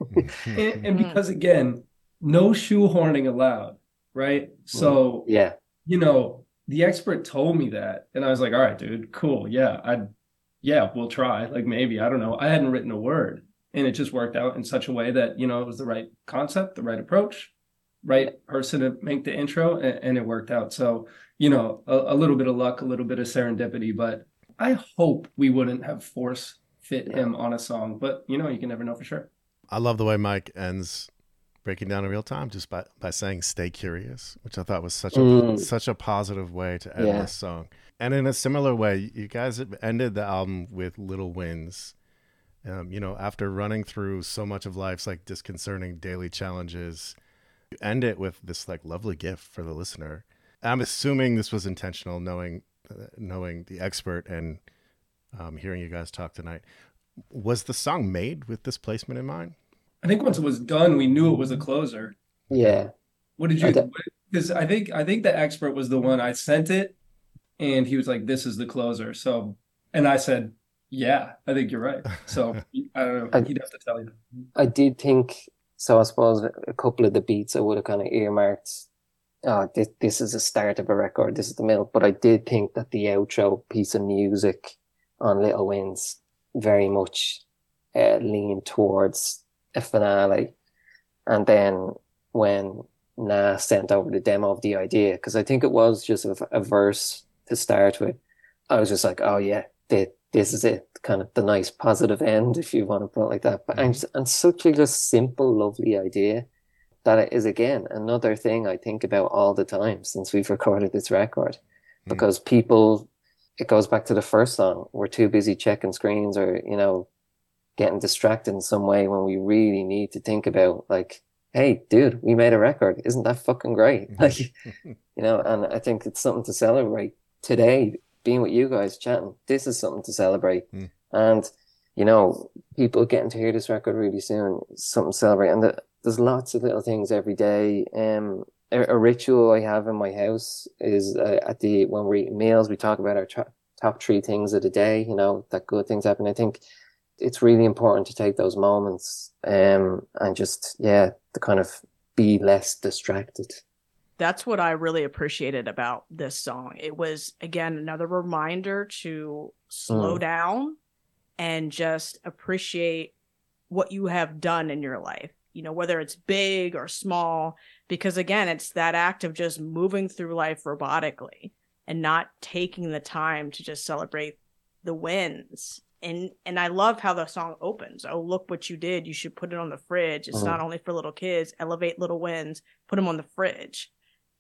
and because again, no shoehorning allowed, right? So
yeah,
you know, the expert told me that, and I was like, all right, dude, cool, yeah, we'll try. Like maybe, I don't know, I hadn't written a word, and it just worked out in such a way that, you know, it was the right concept, the right approach, right person to make the intro, and it worked out. So, you know, a little bit of luck, a little bit of serendipity, but I hope we wouldn't have force fit him on a song, but you know, you can never know for sure.
I love the way Mike ends Breaking Down in Real Time just by saying "Stay curious," which I thought was such a positive way to end this song. And in a similar way, you guys have ended the album with little wins. You know, after running through so much of life's like disconcerting daily challenges, you end it with this like lovely gift for the listener. I'm assuming this was intentional, knowing the expert and hearing you guys talk tonight. Was the song made with this placement in mind?
I think once it was done, we knew it was a closer.
Yeah.
What did you? Because I think the expert was the one. I sent it, and he was like, "This is the closer." So, and I said, "Yeah, I think you're right." So I don't know. He'd have to tell you.
I did think so. I suppose a couple of the beats I would have kind of earmarked. Oh, this is the start of a record. This is the middle. But I did think that the outro piece of music on Little Wins very much leaned towards a finale. And then when Nas sent over the demo of the idea, because I think it was just a verse to start with, I was just like, oh yeah, this is it, kind of the nice positive end, if you want to put it like that. But and such a just simple, lovely idea that is, again, another thing I think about all the time since we've recorded this record. Because people, it goes back to the first song, we're too busy checking screens or, you know, getting distracted in some way when we really need to think about, like, hey, dude, we made a record. Isn't that fucking great? Like, you know, and I think it's something to celebrate today, being with you guys chatting. This is something to celebrate. And, you know, people getting to hear this record really soon, something to celebrate. And there's lots of little things every day. A ritual I have in my house is when we're eating meals, we talk about our top 3 things of the day, you know, that good things happen. I think it's really important to take those moments and just, to kind of be less distracted.
That's what I really appreciated about this song. It was, again, another reminder to slow down and just appreciate what you have done in your life, you know, whether it's big or small, because again, it's that act of just moving through life robotically and not taking the time to just celebrate the wins. And I love how the song opens. Oh, look what you did. You should put it on the fridge. It's not only for little kids. Elevate little wins. Put them on the fridge.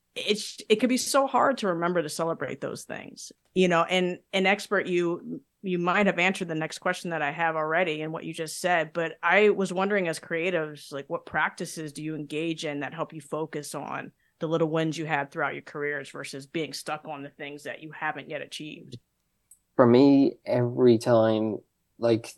It could be so hard to remember to celebrate those things, you know. And an expert, you might have answered the next question that I have already in what you just said. But I was wondering, as creatives, like, what practices do you engage in that help you focus on the little wins you had throughout your careers versus being stuck on the things that you haven't yet achieved?
For me, every time, like,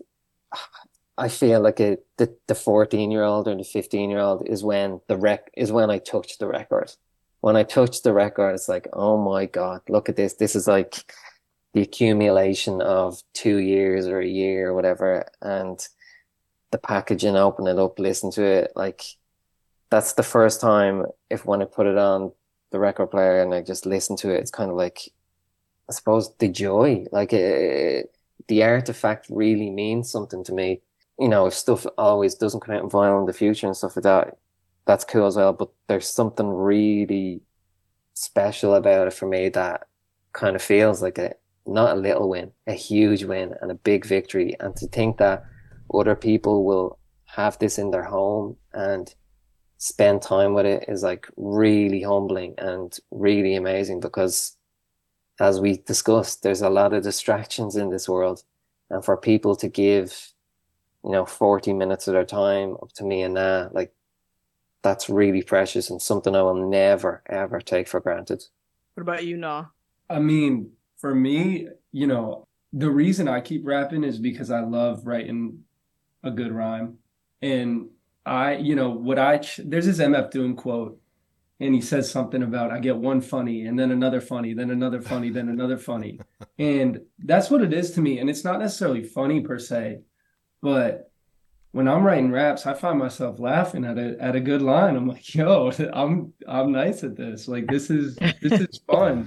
I feel like the 14-year-old or the 15-year-old is when I touch the record. When I touch the record, it's like, oh my God, look at this. This is like the accumulation of 2 years or a year or whatever. And the packaging, open it up, listen to it. Like, that's the first time when I put it on the record player and I just listen to it, it's kind of like, I suppose, the joy, like the artifact really means something to me. You know, if stuff always doesn't come out in vinyl in the future and stuff like that, that's cool as well. But there's something really special about it for me that kind of feels like not a little win, a huge win and a big victory. And to think that other people will have this in their home and spend time with it is like really humbling and really amazing, because as we discussed, there's a lot of distractions in this world. And for people to give, you know, 40 minutes of their time up to me and like, that's really precious and something I will never, ever take for granted.
What about you, Nah?
I mean, for me, you know, the reason I keep rapping is because I love writing a good rhyme. And there's this MF Doom quote, and he says something about, I get one funny and then another funny, then another funny, then another funny. And that's what it is to me. And it's not necessarily funny per se, but when I'm writing raps, I find myself laughing at a good line. I'm like, yo, I'm nice at this. Like, this is fun.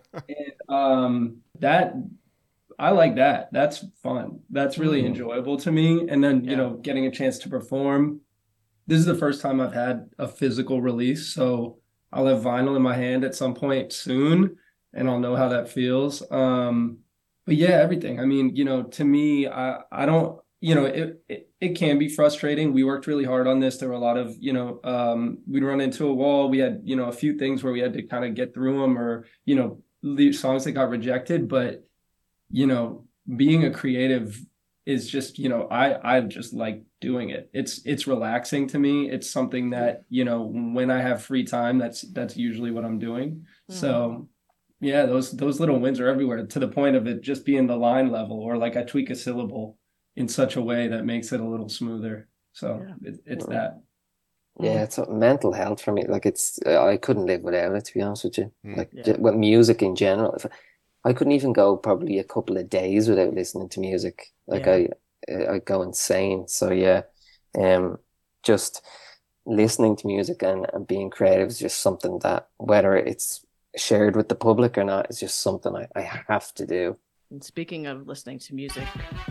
And that, I like that. That's fun. That's really enjoyable to me. And then, you know, getting a chance to perform. This is the first time I've had a physical release, so I'll have vinyl in my hand at some point soon, and I'll know how that feels. But yeah, everything. I mean, you know, to me, I don't, you know, it can be frustrating. We worked really hard on this. There were a lot of, you know, we'd run into a wall. We had, you know, a few things where we had to kind of get through them, or, you know, leave songs that got rejected. But, you know, being a creative is just, you know, I just like doing it. It's relaxing to me. It's something that, you know, when I have free time, that's usually what I'm doing. So yeah, those little wins are everywhere, to the point of it just being the line level, or like I tweak a syllable in such a way that makes it a little smoother. So it's that.
Yeah, it's mental health for me. Like, I couldn't live without it, to be honest with you. Like, with music in general, I couldn't even go probably a couple of days without listening to music. Like, I go insane. So yeah, just listening to music and being creative is just something that, whether it's shared with the public or not, is just something I have to do.
And speaking of listening to music,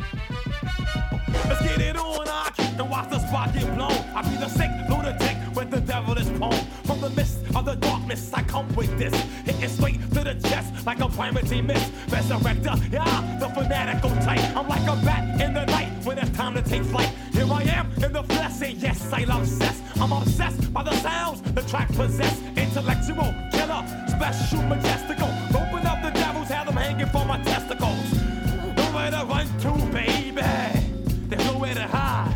let's get it on. I keep to watch the spot get blown. I be the sick lunatic with the devilish poem. From the mist of the darkness, I come with this, hitting straight to the chest like a primacy miss. Resurrector, yeah, the fanatical type. I'm like a bat in the night when it's time to take flight. Here Here I am in the flesh, and yes, I love sex. I'm obsessed by the sounds the track possess. Intellectual, killer, special, majestical. Open up the devils, have them hanging for my testicles. Nowhere to run to, baby. There's nowhere to hide.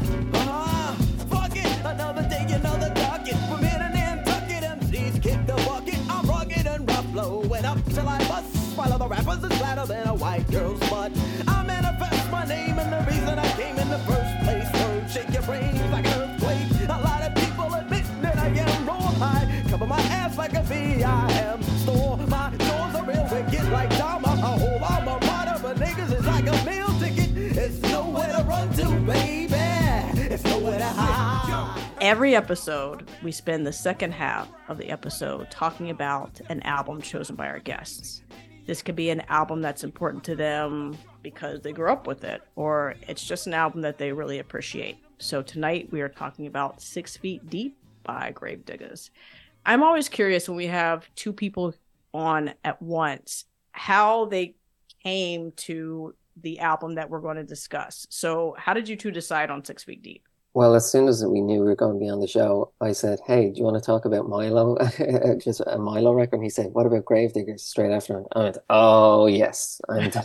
Fuck it, another day, another target. From in and Nantucket, MCs kick the bucket. I'm rugged and rough, blowing up till I bust. While other rappers is flatter than a white girl's butt. I manifest my name and the reason I came in the first place. Word, shake your brains like an earthquake. A lot of people admit that I am raw high. Cover my ass like a V, I am. Store my doors are real wicked like Dharma. A whole alma mater for niggas is like a meal ticket. It's nowhere to run to, baby. It's nowhere to hide.
Every episode, we spend the second half of the episode talking about an album chosen by our guests. This could be an album that's important to them because they grew up with it, or it's just an album that they really appreciate. So tonight we are talking about 6 Feet Deep by Gravediggaz. I'm always curious when we have two people on at once, how they came to the album that we're going to discuss. So how did you two decide on 6 Feet Deep?
Well, as soon as we knew we were going to be on the show, I said, hey, do you want to talk about Milo? Just a Milo record. And he said, what about Gravediggaz? Straight after. And I went, oh, yes. And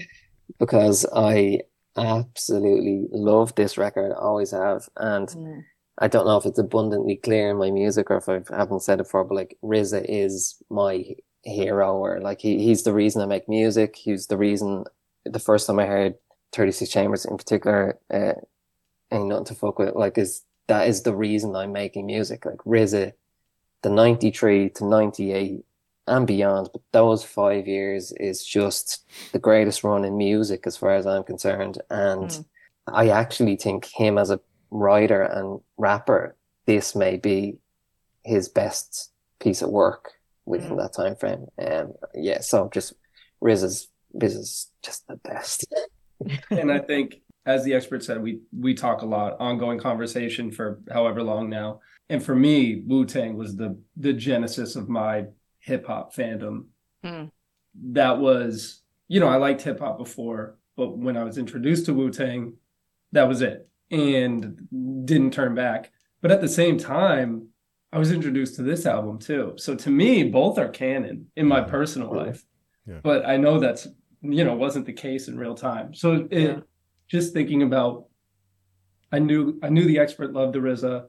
because I absolutely love this record, always have. And I don't know if it's abundantly clear in my music or if I haven't said it before, but like RZA is my hero, or like he's the reason I make music. He's the reason, the first time I heard 36 Chambers in particular, Ain't Nothing to Fuck With, like that is the reason I'm making music. Like RZA, the 93 to 98 and beyond, but those 5 years is just the greatest run in music as far as I'm concerned. And I actually think him as a writer and rapper, this may be his best piece of work within that time frame. Yeah, so just RZA's just the best.
And I think, as the expert said, we talk a lot, ongoing conversation for however long now. And for me, Wu-Tang was the genesis of my hip hop fandom. That was, I liked hip hop before, but when I was introduced to Wu-Tang, that was it, and didn't turn back. But at the same time, I was introduced to this album too. So to me, both are canon in my personal life. Yeah. But I know that's, wasn't the case in real time. So just thinking about, I knew the expert loved the RZA,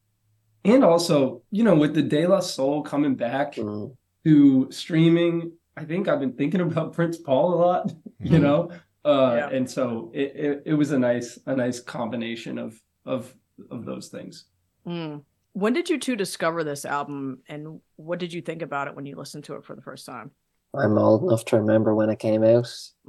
and also, with the De La Soul coming back to streaming, I think I've been thinking about Prince Paul a lot, and so it was a nice combination of those things.
When did you two discover this album, and what did you think about it when you listened to it for the first time?
I'm old enough to remember when it came out,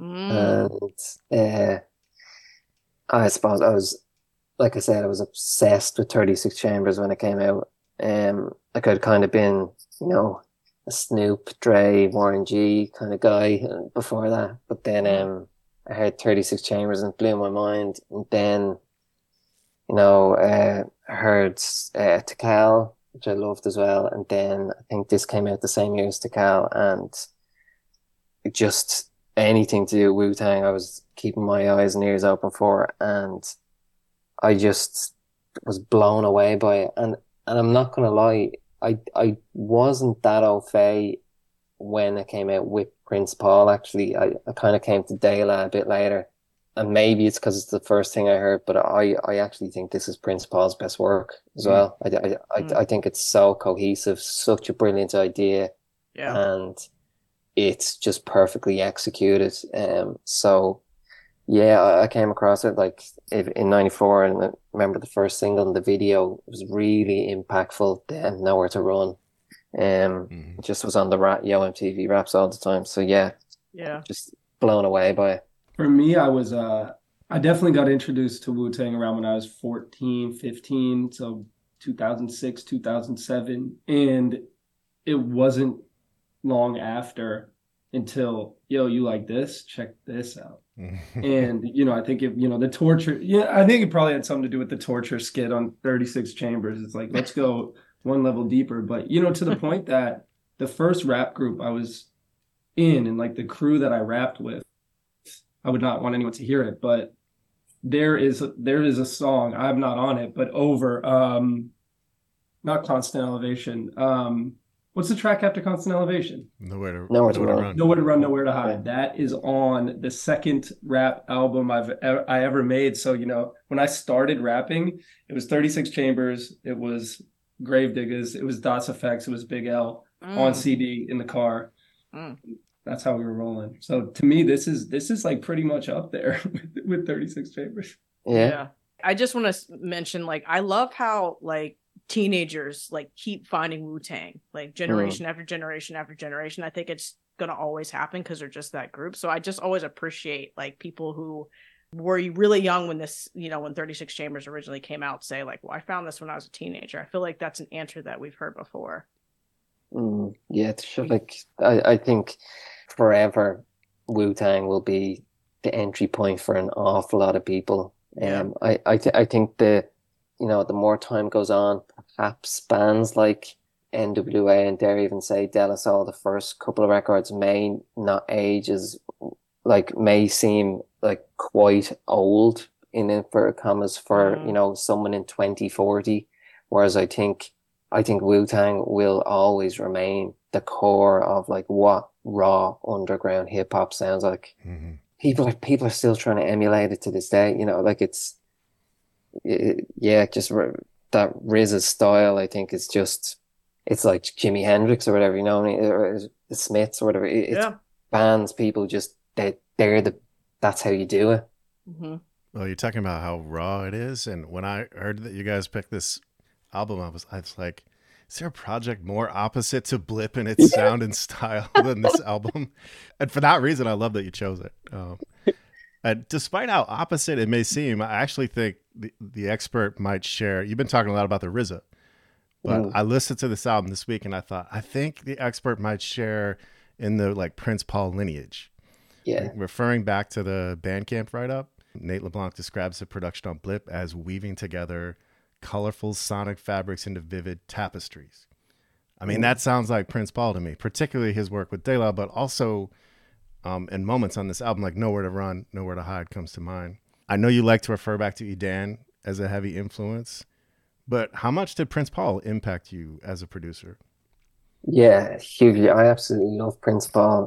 and I suppose I was, like I said, I was obsessed with 36 Chambers when it came out. Like I'd kind of been, a Snoop, Dre, Warren G kind of guy before that. But then I heard 36 Chambers and it blew my mind. And then, I heard Tical, which I loved as well. And then I think this came out the same year as Tical, and just anything to do with Wu-Tang, I was keeping my eyes and ears open for, and I just was blown away by it. And I'm not gonna lie, I wasn't that au fait when it came out with Prince Paul. Actually, I kind of came to De La a bit later, and maybe it's because it's the first thing I heard, but I actually think this is Prince Paul's best work as well. I think it's so cohesive, such a brilliant idea, and it's just perfectly executed. So yeah, I came across it like in '94, and I remember the first single and the video was really impactful. Then Nowhere to Run. It just was on the Yo MTV Raps all the time. So yeah, just blown away by it.
For me, I definitely got introduced to Wu-Tang around when I was 14, 15, so 2006, 2007, and it wasn't long after until, you like this? Check this out. And, I think the torture, I think it probably had something to do with the torture skit on 36 Chambers. It's like, let's go one level deeper. But, to the point that the first rap group I was in, and like the crew that I rapped with, I would not want anyone to hear it, but there is a song, I'm not on it, but Over, not Constant Elevation. What's the track after Constant Elevation?
Nowhere to
Nowhere to
run.
Nowhere to Run, Nowhere to Hide. That is on the second rap album I ever made. So, you know, when I started rapping, it was 36 Chambers, it was Gravediggaz, it was Das EFX, it was Big L on CD in the car. That's how we were rolling. So to me, this is like pretty much up there with 36 Chambers.
Yeah.
I just want to mention, like, I love how like teenagers like keep finding Wu-Tang, like generation after generation after generation. I think it's gonna always happen because they're just that group. So I just always appreciate like people who were really young when this, you know, when 36 Chambers originally came out, say like, well, I found this when I was a teenager. I feel like that's an answer that we've heard before.
Yeah, it's sure, like I think forever Wu-Tang will be the entry point for an awful lot of people. I think the, you know, the more time goes on, perhaps bands like NWA, and dare even say De La Soul, the first couple of records may not age as, like, may seem like quite old in inverted commas for, you know, someone in 2040. Whereas I think Wu-Tang will always remain the core of like what raw underground hip hop sounds like. People are still trying to emulate it to this day. You know, like just that RZA's style. I think is just, it's like Jimi Hendrix or whatever, you know, or the Smiths or whatever. It's bands, people just that's how you do it.
Well, you're talking about how raw it is, and when I heard that you guys picked this album, I was like, is there a project more opposite to Blip in its sound and style than this album? And for that reason, I love that you chose it. And despite how opposite it may seem, I actually think the expert might share. You've been talking a lot about the RZA, but I listened to this album this week and I thought, I think the expert might share in the like Prince Paul lineage.
Yeah.
Referring back to the Bandcamp write-up, Nate LeBlanc describes the production on Blip as weaving together colorful sonic fabrics into vivid tapestries. I mean, that sounds like Prince Paul to me, particularly his work with De La, but also in moments on this album, like Nowhere to Run, Nowhere to Hide comes to mind. I know you like to refer back to Edan as a heavy influence, but how much did Prince Paul impact you as a producer?
Yeah, hugely. I absolutely love Prince Paul.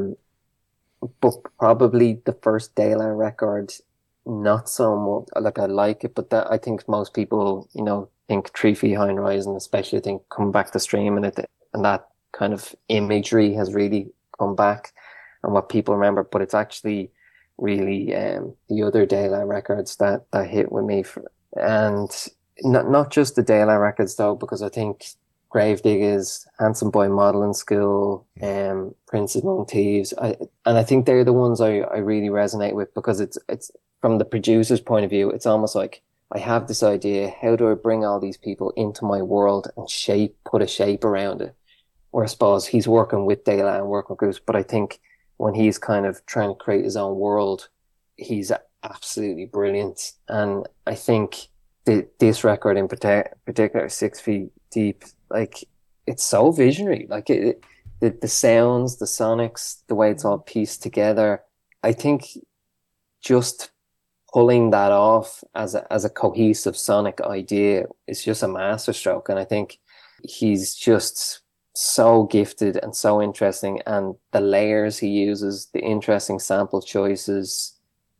But probably the first De La record, not so much. Like, I like it, but that, I think most people, you know, think 3 Feet High and Rising, especially, I think, Come Back to Stream, and that kind of imagery has really come back and what people remember. But it's actually really the other De La records that hit with me, and not just the De La records though, because I think Gravediggaz, Handsome Boy Modeling School, Prince Among Thieves, and I think they're the ones I really resonate with, because it's from the producer's point of view, it's almost like, I have this idea, how do I bring all these people into my world and put a shape around it? Or I suppose he's working with De La and working with groups, but I think when he's kind of trying to create his own world, he's absolutely brilliant. And I think this record in particular, 6 Feet Deep, like, it's so visionary. Like, the sounds, the sonics, the way it's all pieced together. I think just pulling that off as a cohesive sonic idea is just a masterstroke. And I think he's just so gifted and so interesting, and the layers he uses, the interesting sample choices,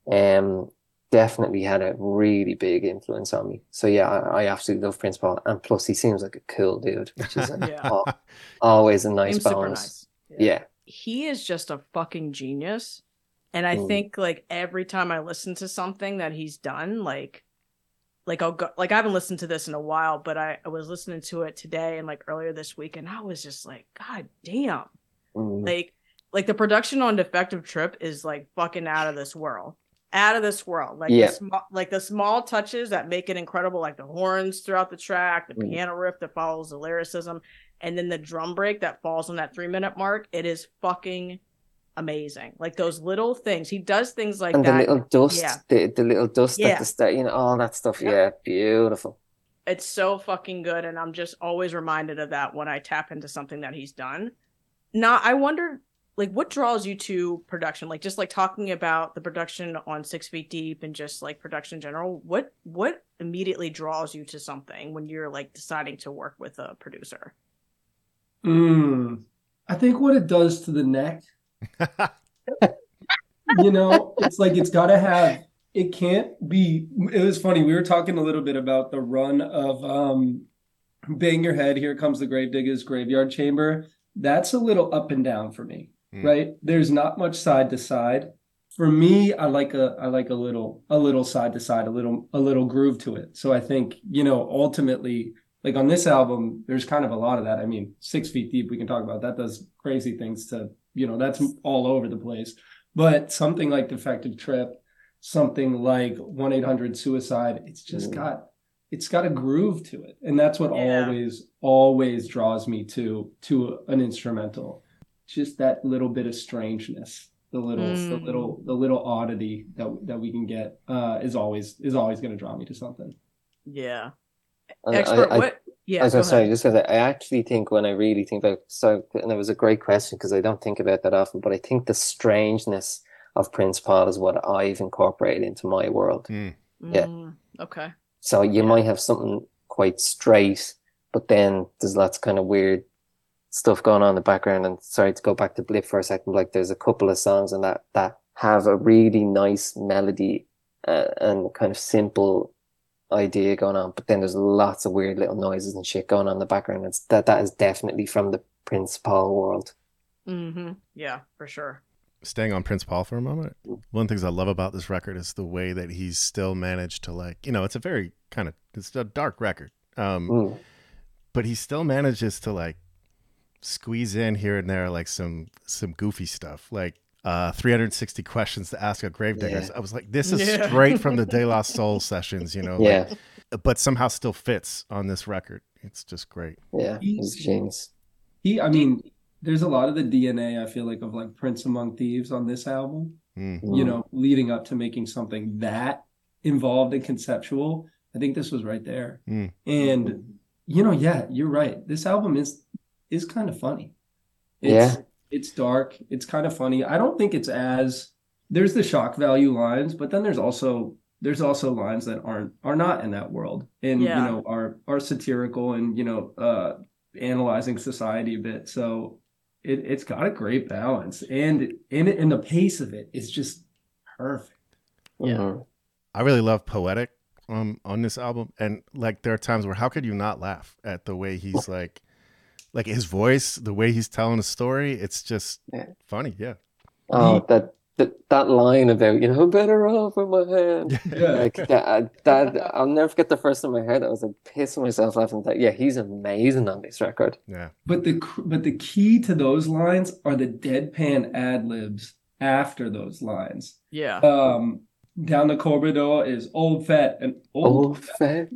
definitely had a really big influence on me. So yeah, I absolutely love Prince Paul, and plus he seems like a cool dude, which is always a nice bonus.
Super nice.
Yeah,
he is just a fucking genius, and I think like every time I listen to something that he's done, like I'll go, like, I haven't listened to this in a while, but I was listening to it today and like earlier this week, and I was just like, God damn. Like the production on Defective Trip is like fucking out of this world. Like the small touches that make it incredible, like the horns throughout the track, the piano riff that follows the lyricism, and then the drum break that falls on that 3-minute mark. It is fucking amazing. Like those little things. He does things like
and
that.
the little dust, the little dust at the start, you know, all that stuff. Yeah, beautiful.
It's so fucking good, and I'm just always reminded of that when I tap into something that he's done. Now, I wonder, like what draws you to production? Like just like talking about the production on 6 Feet Deep and just like production in general, what immediately draws you to something when you're like deciding to work with a producer?
I think what it does to the neck, it's like it's got to have, it can't be, it was funny. We were talking a little bit about the run of Bang Your Head, Here Comes the Gravediggers, Graveyard Chamber. That's a little up and down for me, right? There's not much side to side. For me, I like a little side to side, a little groove to it. So I think, ultimately, like on this album, there's kind of a lot of that. I mean, 6 Feet Deep, we can talk about that does crazy things to, that's all over the place. But something like Defective Trip, something like 1-800-Suicide, it's just it's got a groove to it. And that's what always draws me to an instrumental. Just that little bit of strangeness, the little oddity that we can get is always going to draw me to something.
Yeah.
Expert,
what? Yeah.
I was sorry, just because I actually think when I really think about, and it was a great question because I don't think about that often, but I think the strangeness of Prince Paul is what I've incorporated into my world. Yeah.
Okay.
So you might have something quite straight, but then there's lots of kind of weird stuff going on in the background. And sorry to go back to Blip for a second, like there's a couple of songs in that have a really nice melody and kind of simple idea going on, but then there's lots of weird little noises and shit going on in the background. It's that is definitely from the Prince Paul world.
Yeah, for sure.
Staying on Prince Paul for a moment, one of the things I love about this record is the way that he's still managed to, like, it's a very it's a dark record, but he still manages to like squeeze in here and there like some goofy stuff, like 360 questions to ask a Gravediggers. I was like, this is straight from the De La Soul sessions, but somehow still fits on this record. It's just great.
Yeah, he's genius.
There's a lot of the DNA, I feel like, of like Prince Among Thieves on this album, leading up to making something that involved and conceptual. I think this was right there. And, you're right. This album is kind of funny. It's dark. It's kind of funny. I don't think it's there's the shock value lines, but then there's also lines that are not in that world and, are satirical and, analyzing society a bit. So it's got a great balance, and the pace of it is just perfect.
I really love Poetic on this album, and like there are times where how could you not laugh at the way he's like his voice, the way he's telling a story. It's just funny. That
line about better off with my hand. Like that I'll never forget the first time I heard it. I was like pissing myself laughing. He's amazing on this record.
But the key to those lines are the deadpan ad libs after those lines. Down the corridor is old fat and old fat.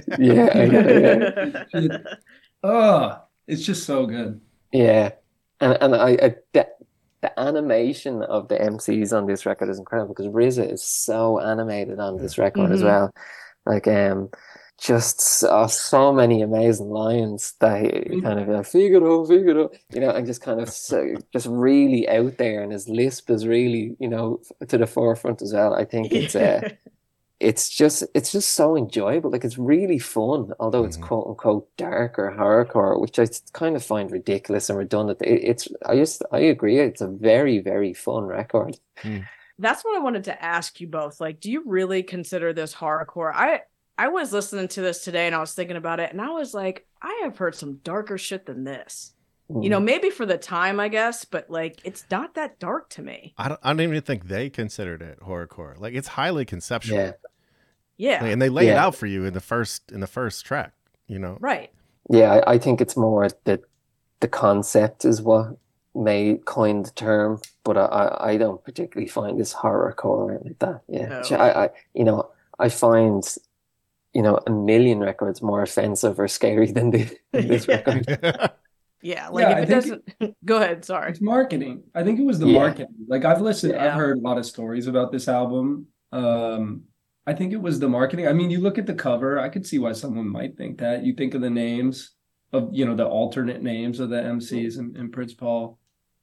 It's just so good.
And I the animation of the MCs on this record is incredible because RZA is so animated on this record as well. Like, just so many amazing lines that he kind of like, Figaro, and just kind of just really out there, and his lisp is really, to the forefront as well. I think it's just so enjoyable. Like, it's really fun, although it's quote unquote dark or hardcore, which I kind of find ridiculous and redundant. I agree. It's a very, very fun record.
That's what I wanted to ask you both. Like, do you really consider this hardcore? I was listening to this today and I was thinking about it, and I was like, I have heard some darker shit than this. Maybe for the time, I guess, but like, it's not that dark to me.
I don't even think they considered it horrorcore. Like, it's highly conceptual.
Yeah.
And they lay it out for you in the first track,
Right.
Yeah, I think it's more that the concept is what may coin the term, but I don't particularly find this horrorcore like that. No. I find a million records more offensive or scary than this record.
If it doesn't go ahead, sorry.
It's marketing. I think it was the marketing. Like, I've heard a lot of stories about this album. I think it was the marketing. I mean, you look at the cover, I could see why someone might think that. You think of the names of, the alternate names of the MCs and Prince Paul.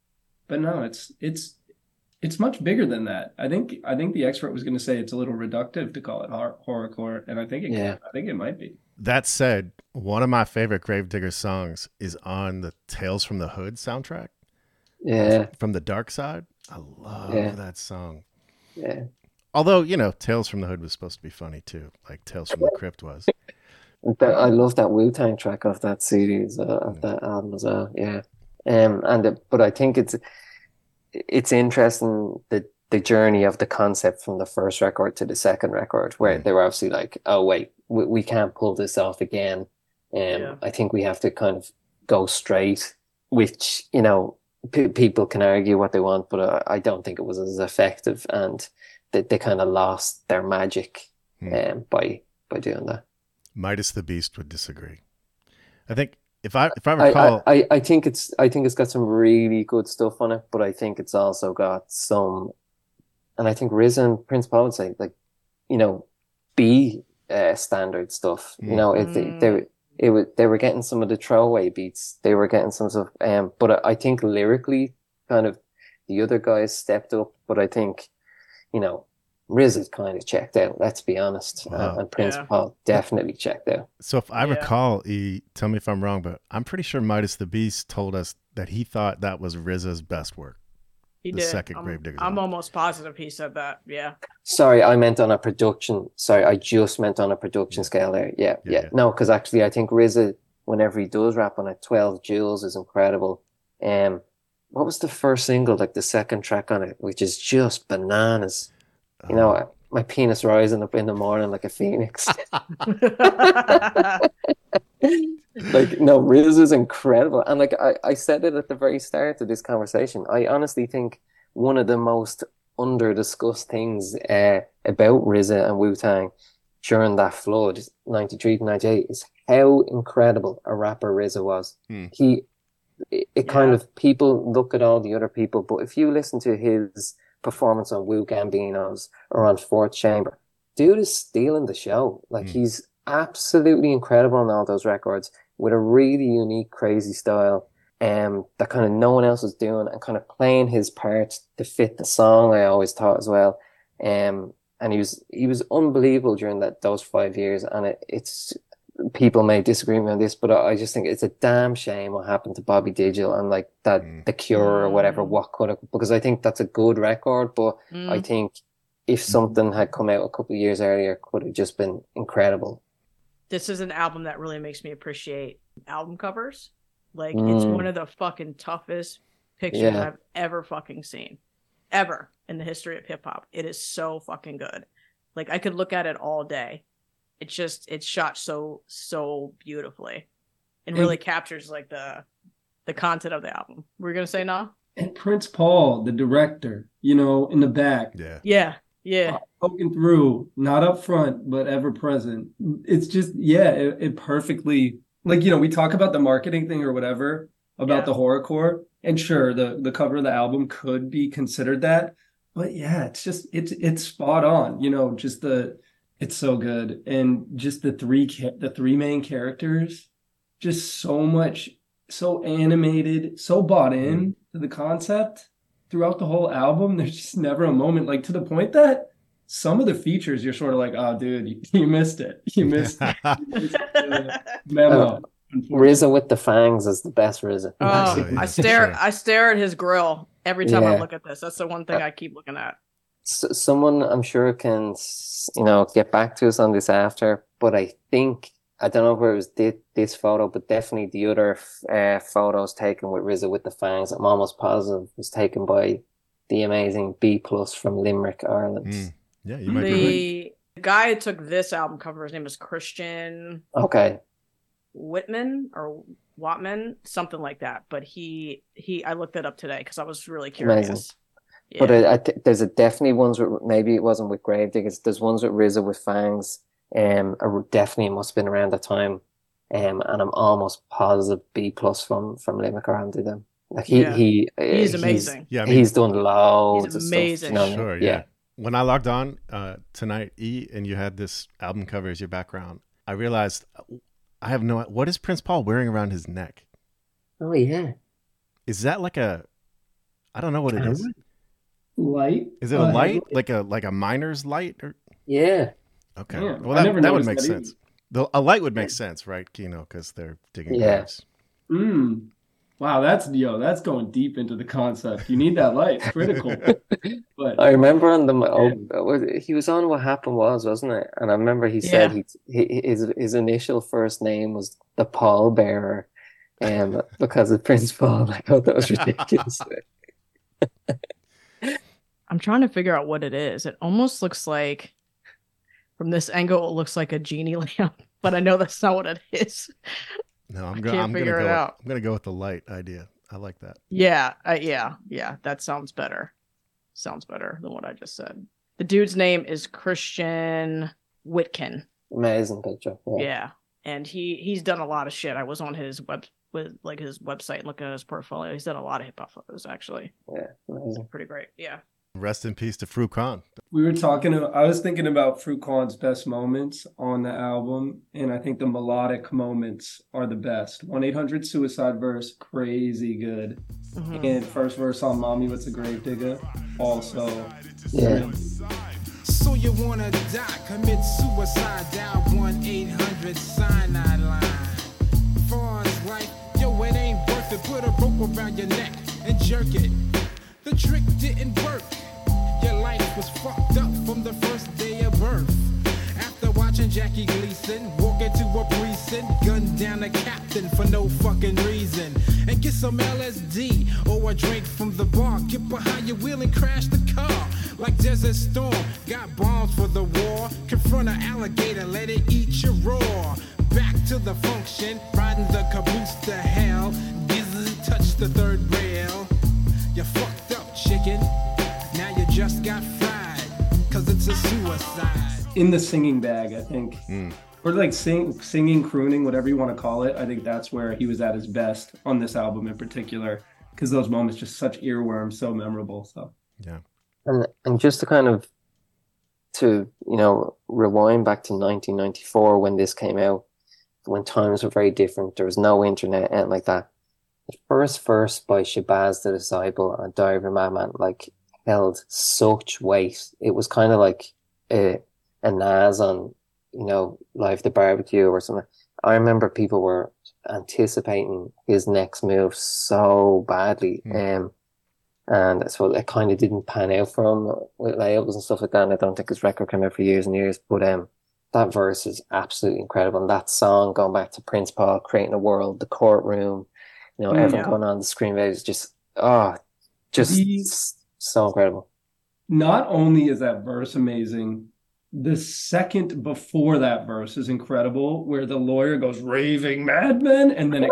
But no, it's much bigger than that. I think the expert was going to say it's a little reductive to call it horrorcore, and I think it might be.
That said, one of my favorite Gravedigger songs is on the Tales from the Hood soundtrack.
Yeah.
From the Dark Side. I love that song.
Yeah.
Although, you know, Tales from the Hood was supposed to be funny too, like Tales from the Crypt was.
I love that Wu-Tang track off that series, of that album as well. Yeah. But I think it's interesting the journey of the concept from the first record to the second record, where they were obviously like, oh wait, we can't pull this off again. I think we have to kind of go straight, which, you know, people can argue what they want, but I don't think it was as effective, and they kind of lost their magic by doing that.
Midas the Beast would disagree. I think if I recall,
I think it's got some really good stuff on it, but I think it's also got some, and I think RZA and Prince Paul would say, like, you know, B standard stuff. You know, they were getting some of the throwaway beats. They were getting some stuff, but I think lyrically, kind of the other guys stepped up. But I think, you know, RZA kind of checked out, let's be honest.
Wow.
And Prince Paul definitely checked out.
So if I recall, tell me if I'm wrong, but I'm pretty sure Midas the Beast told us that he thought that was RZA's best work.
He
the
did.
Second Gravedigger.
I'm almost positive he said that. Yeah.
Sorry, I meant on a production. Sorry, I just meant on a production scale there. Yeah. No, because actually I think RZA, whenever he does rap on it, 12 Joules is incredible. What was the first single, like the second track on it, which is just bananas? You know, my penis rising up in the morning like a phoenix. Like, no, Riz is incredible. And like I said it at the very start of this conversation, I honestly think one of the most under-discussed things about RZA and Wu-Tang during that flood, 93 to 98, is how incredible a rapper RZA was. It kind of, people look at all the other people, but if you listen to his performance on Wu Gambino's or on Fourth Chamber, dude is stealing the show. Like, he's absolutely incredible on all those records with a really unique, crazy style that kind of no one else was doing, and kind of playing his part to fit the song, I always thought, as well. And he was unbelievable during those 5 years. And it's people may disagree with me on this, but I just think it's a damn shame what happened to Bobby Digital and like that The Cure or whatever. What could have, because I think that's a good record, but I think if something had come out a couple of years earlier, it could have just been incredible.
This is an album that really makes me appreciate album covers. Like, it's one of the fucking toughest pictures I've ever fucking seen. Ever in the history of hip hop. It is so fucking good. Like, I could look at it all day. It's shot so beautifully. And really captures like the content of the album. Were you gonna say no?
And Prince Paul, the director, you know, in the back.
Yeah.
Poking through, not up front, but ever present. It's just, it perfectly, like, you know, we talk about the marketing thing or whatever about the horrorcore, and sure, the cover of the album could be considered that, but it's spot on, you know, it's so good. And just the three main characters, just so animated, so bought in to the concept throughout the whole album. There's just never a moment, like, to the point that some of the features you're sort of like, oh dude, you missed it. You missed the memo.
RZA with the fangs is the best RZA.
Oh, I stare at his grill every time I look at this. That's the one thing I keep looking at.
Someone I'm sure can, you know, get back to us on this after, but I think, I don't know where it was this photo, but definitely the other photos taken with RZA with the fangs, I'm almost positive was taken by the amazing B+ from Limerick, Ireland.
Yeah, you might be right.
The guy who took this album cover, his name is Christian Whitman or Watman, something like that. But I looked it up today because I was really curious.
Amazing. Yeah. But there's definitely ones with, maybe it wasn't with Gravediggers, there's ones with RZA with fangs. Definitely must have been around that time. And I'm almost positive B+ from Limerick, Ireland did them. Like he's
amazing.
He's done loads of
amazing.
Stuff. You know?
Sure, yeah. When I logged on tonight, and you had this album cover as your background, I realized I have what is Prince Paul wearing around his neck?
Oh yeah.
Is that like I I don't know what it is.
Light.
Is it a light, like a miner's light? Or...
Yeah.
Okay.
Yeah,
Well,
I
that
never
would
noticed
make
that
sense. A light would make sense, right, Kino? Because they're digging
Yeah.
graves.
Wow, that's going deep into the concept. You need that light. It's critical. But
I remember on he was on What Happened Was, wasn't it? And I remember he said his initial first name was the Pallbearer, because of Prince Paul. I thought that was ridiculous.
I'm trying to figure out what it is. It almost looks like, from this angle, it looks like a genie lamp, but I know that's not what it is.
No, I'm
can't figure it out.
I'm gonna go with the light idea. I like that.
Yeah, that sounds better. Sounds better than what I just said. The dude's name is Christian Whitkin.
Amazing picture.
Yeah, and he's done a lot of shit. I was on his his website and looking at his portfolio. He's done a lot of hip hop photos, actually.
Yeah, amazing.
Pretty great. Yeah.
Rest in peace to Fruit Khan.
I was thinking about Fruit Khan's best moments on the album, and I think the melodic moments are the best. 1-800-Suicide verse, crazy good. And first verse on Mommy What's a Grave Digger, also.
Yeah.
So you wanna die, commit suicide, dial 1-800-cyanide line. Far as life, yo, it ain't worth it. Put a rope around your neck and jerk it. The trick didn't work. Your life was fucked up from the first day of birth. After watching Jackie Gleason walk into a precinct, gun down a captain for no fucking reason, and get some LSD or a drink from the bar. Get behind your wheel and crash the car like Desert Storm. Got bombs for the war. Confront an alligator, let it eat your raw. Back to the function, riding the caboose to hell. Gizzy touch the third rail. You fucked up, chicken. Now you just got fried, cause it's a suicide.
In the singing bag, I think. Or like singing, crooning, whatever you want to call it. I think that's where he was at his best on this album in particular, because those moments just such earworms, so memorable. So
yeah.
And just to kind of rewind back to 1994 when this came out, when times were very different, there was no internet and like that. The first verse by Shabazz the Disciple on Diary of a Madman held such weight. It was kind of like a Nas on, Live the Barbecue or something. I remember people were anticipating his next move so badly. And so it kind of didn't pan out for him with labels and stuff like that. And I don't think his record came out for years and years. But that verse is absolutely incredible. And that song, going back to Prince Paul, Creating a World, The Courtroom, everyone going on the screen, is just so incredible.
Not only is that verse amazing, the second before that verse is incredible, where the lawyer goes raving madman, and then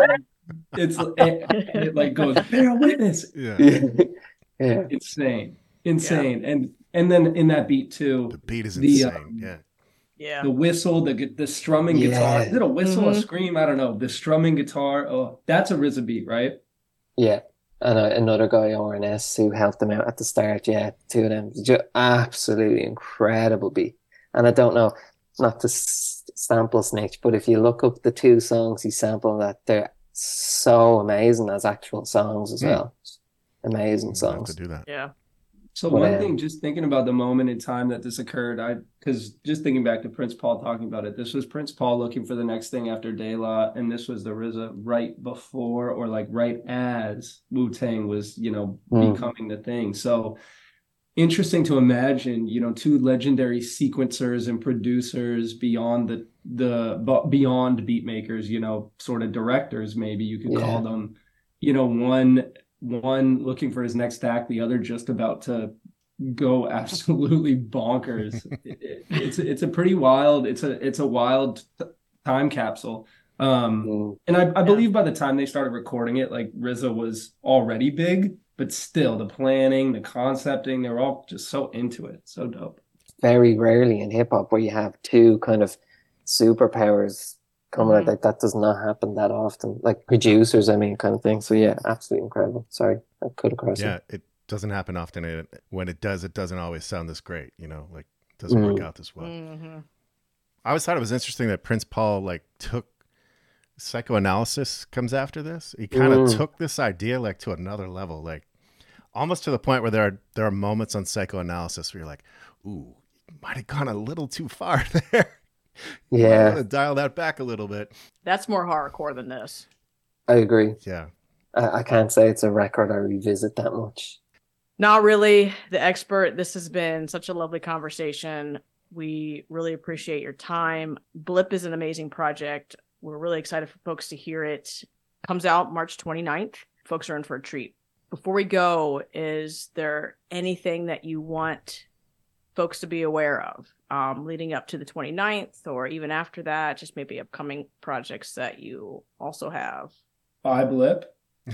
it like goes bear witness.
Yeah.
Insane. And then in that beat too,
the beat is insane.
Yeah.
The whistle, the strumming guitar. Is it a whistle, a scream? I don't know. The strumming guitar. Oh, that's a RZA beat, right?
Yeah. And another guy, RNS, who helped them out at the start. Yeah, two of them. Just absolutely incredible beat. And I don't know, not to sample snitch, but if you look up the two songs he sampled, that they're so amazing as actual songs as well. Amazing songs.
To do that.
Yeah.
So one thing, just thinking about the moment in time that this occurred, because just thinking back to Prince Paul talking about it, this was Prince Paul looking for the next thing after De La, and this was the RZA right before or like right as Wu-Tang was, becoming the thing. So interesting to imagine, two legendary sequencers and producers beyond beyond beat makers, sort of directors, maybe you could call them, one looking for his next act, the other just about to go absolutely bonkers. It's a pretty wild, it's a wild time capsule. And I believe by the time they started recording it, like RZA was already big, but still the planning, the concepting, they were all just so into it. So dope.
Very rarely in hip hop where you have two kind of superpowers coming out. That does not happen that often, like producers, kind of thing. So yeah, absolutely incredible. Sorry, I cut across it.
Yeah, it doesn't happen often. When it does, it doesn't always sound this great, like it doesn't work out this well. I always thought it was interesting that Prince Paul took psychoanalysis comes after this. He kind of took this idea to another level. almost to the point where there are moments on Psychoanalysis where you're like, ooh, you might have gone a little too far there.
Yeah.
Dial that back a little bit.
That's more horrorcore than this.
I agree.
Yeah.
I can't say it's a record I revisit that much.
Not really. The Expert, this has been such a lovely conversation. We really appreciate your time. Blip is an amazing project. We're really excited for folks to hear it. Comes out March 29th. Folks are in for a treat. Before we go, is there anything that you want folks to be aware of leading up to the 29th or even after that? Just maybe upcoming projects that you also have.
Buy Blip.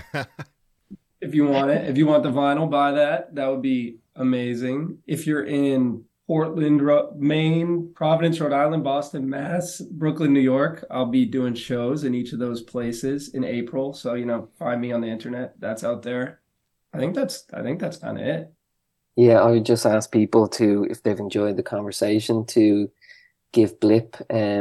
If you want it. If you want the vinyl, buy that. That would be amazing. If you're in Portland, Maine, Providence, Rhode Island, Boston, Mass, Brooklyn, New York, I'll be doing shows in each of those places in April. So, find me on the internet. That's out there. I think that's kind of it.
Yeah, I would just ask people to, if they've enjoyed the conversation, to give Blip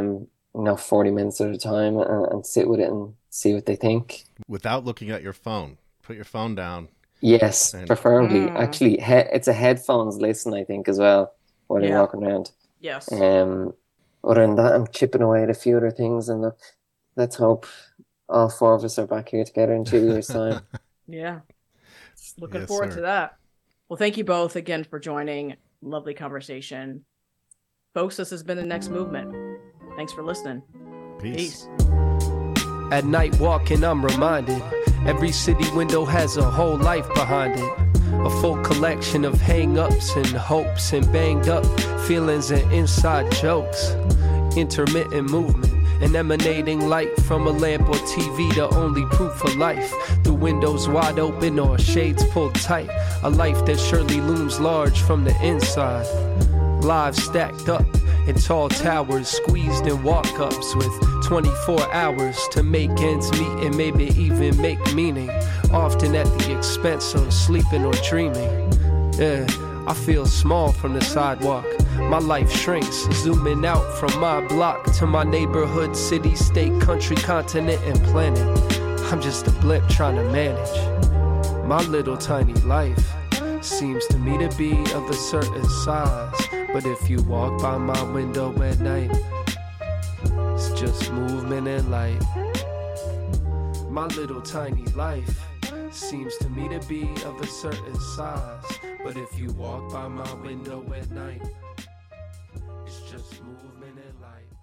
40 minutes at a time and sit with it and see what they think.
Without looking at your phone. Put your phone down.
Yes, preferably. Actually, it's a headphones listen, I think, as well, while you're walking around.
Yes.
Other than that, I'm chipping away at a few other things, and let's hope all four of us are back here together in 2 years' time.
Yeah. Looking forward to that. Well, thank you both again for joining. Lovely conversation. Folks, this has been The Next Movement. Thanks for listening. Peace.
At night walking, I'm reminded every city window has a whole life behind it. A full collection of hang-ups and hopes and banged up feelings and inside jokes. Intermittent movement and emanating light from a lamp or TV, the only proof of life. The windows wide open or shades pulled tight. A life that surely looms large from the inside. Lives stacked up in tall towers, squeezed in walk-ups with 24 hours to make ends meet and maybe even make meaning, often at the expense of sleeping or dreaming. Yeah, I feel small from the sidewalk. My life shrinks, zooming out from my block to my neighborhood, city, state, country, continent, and planet. I'm just a blip trying to manage. My little tiny life seems to me to be of a certain size, but if you walk by my window at night, it's just movement and light. My little tiny life seems to me to be of a certain size, but if you walk by my window at night, it's just movement and light.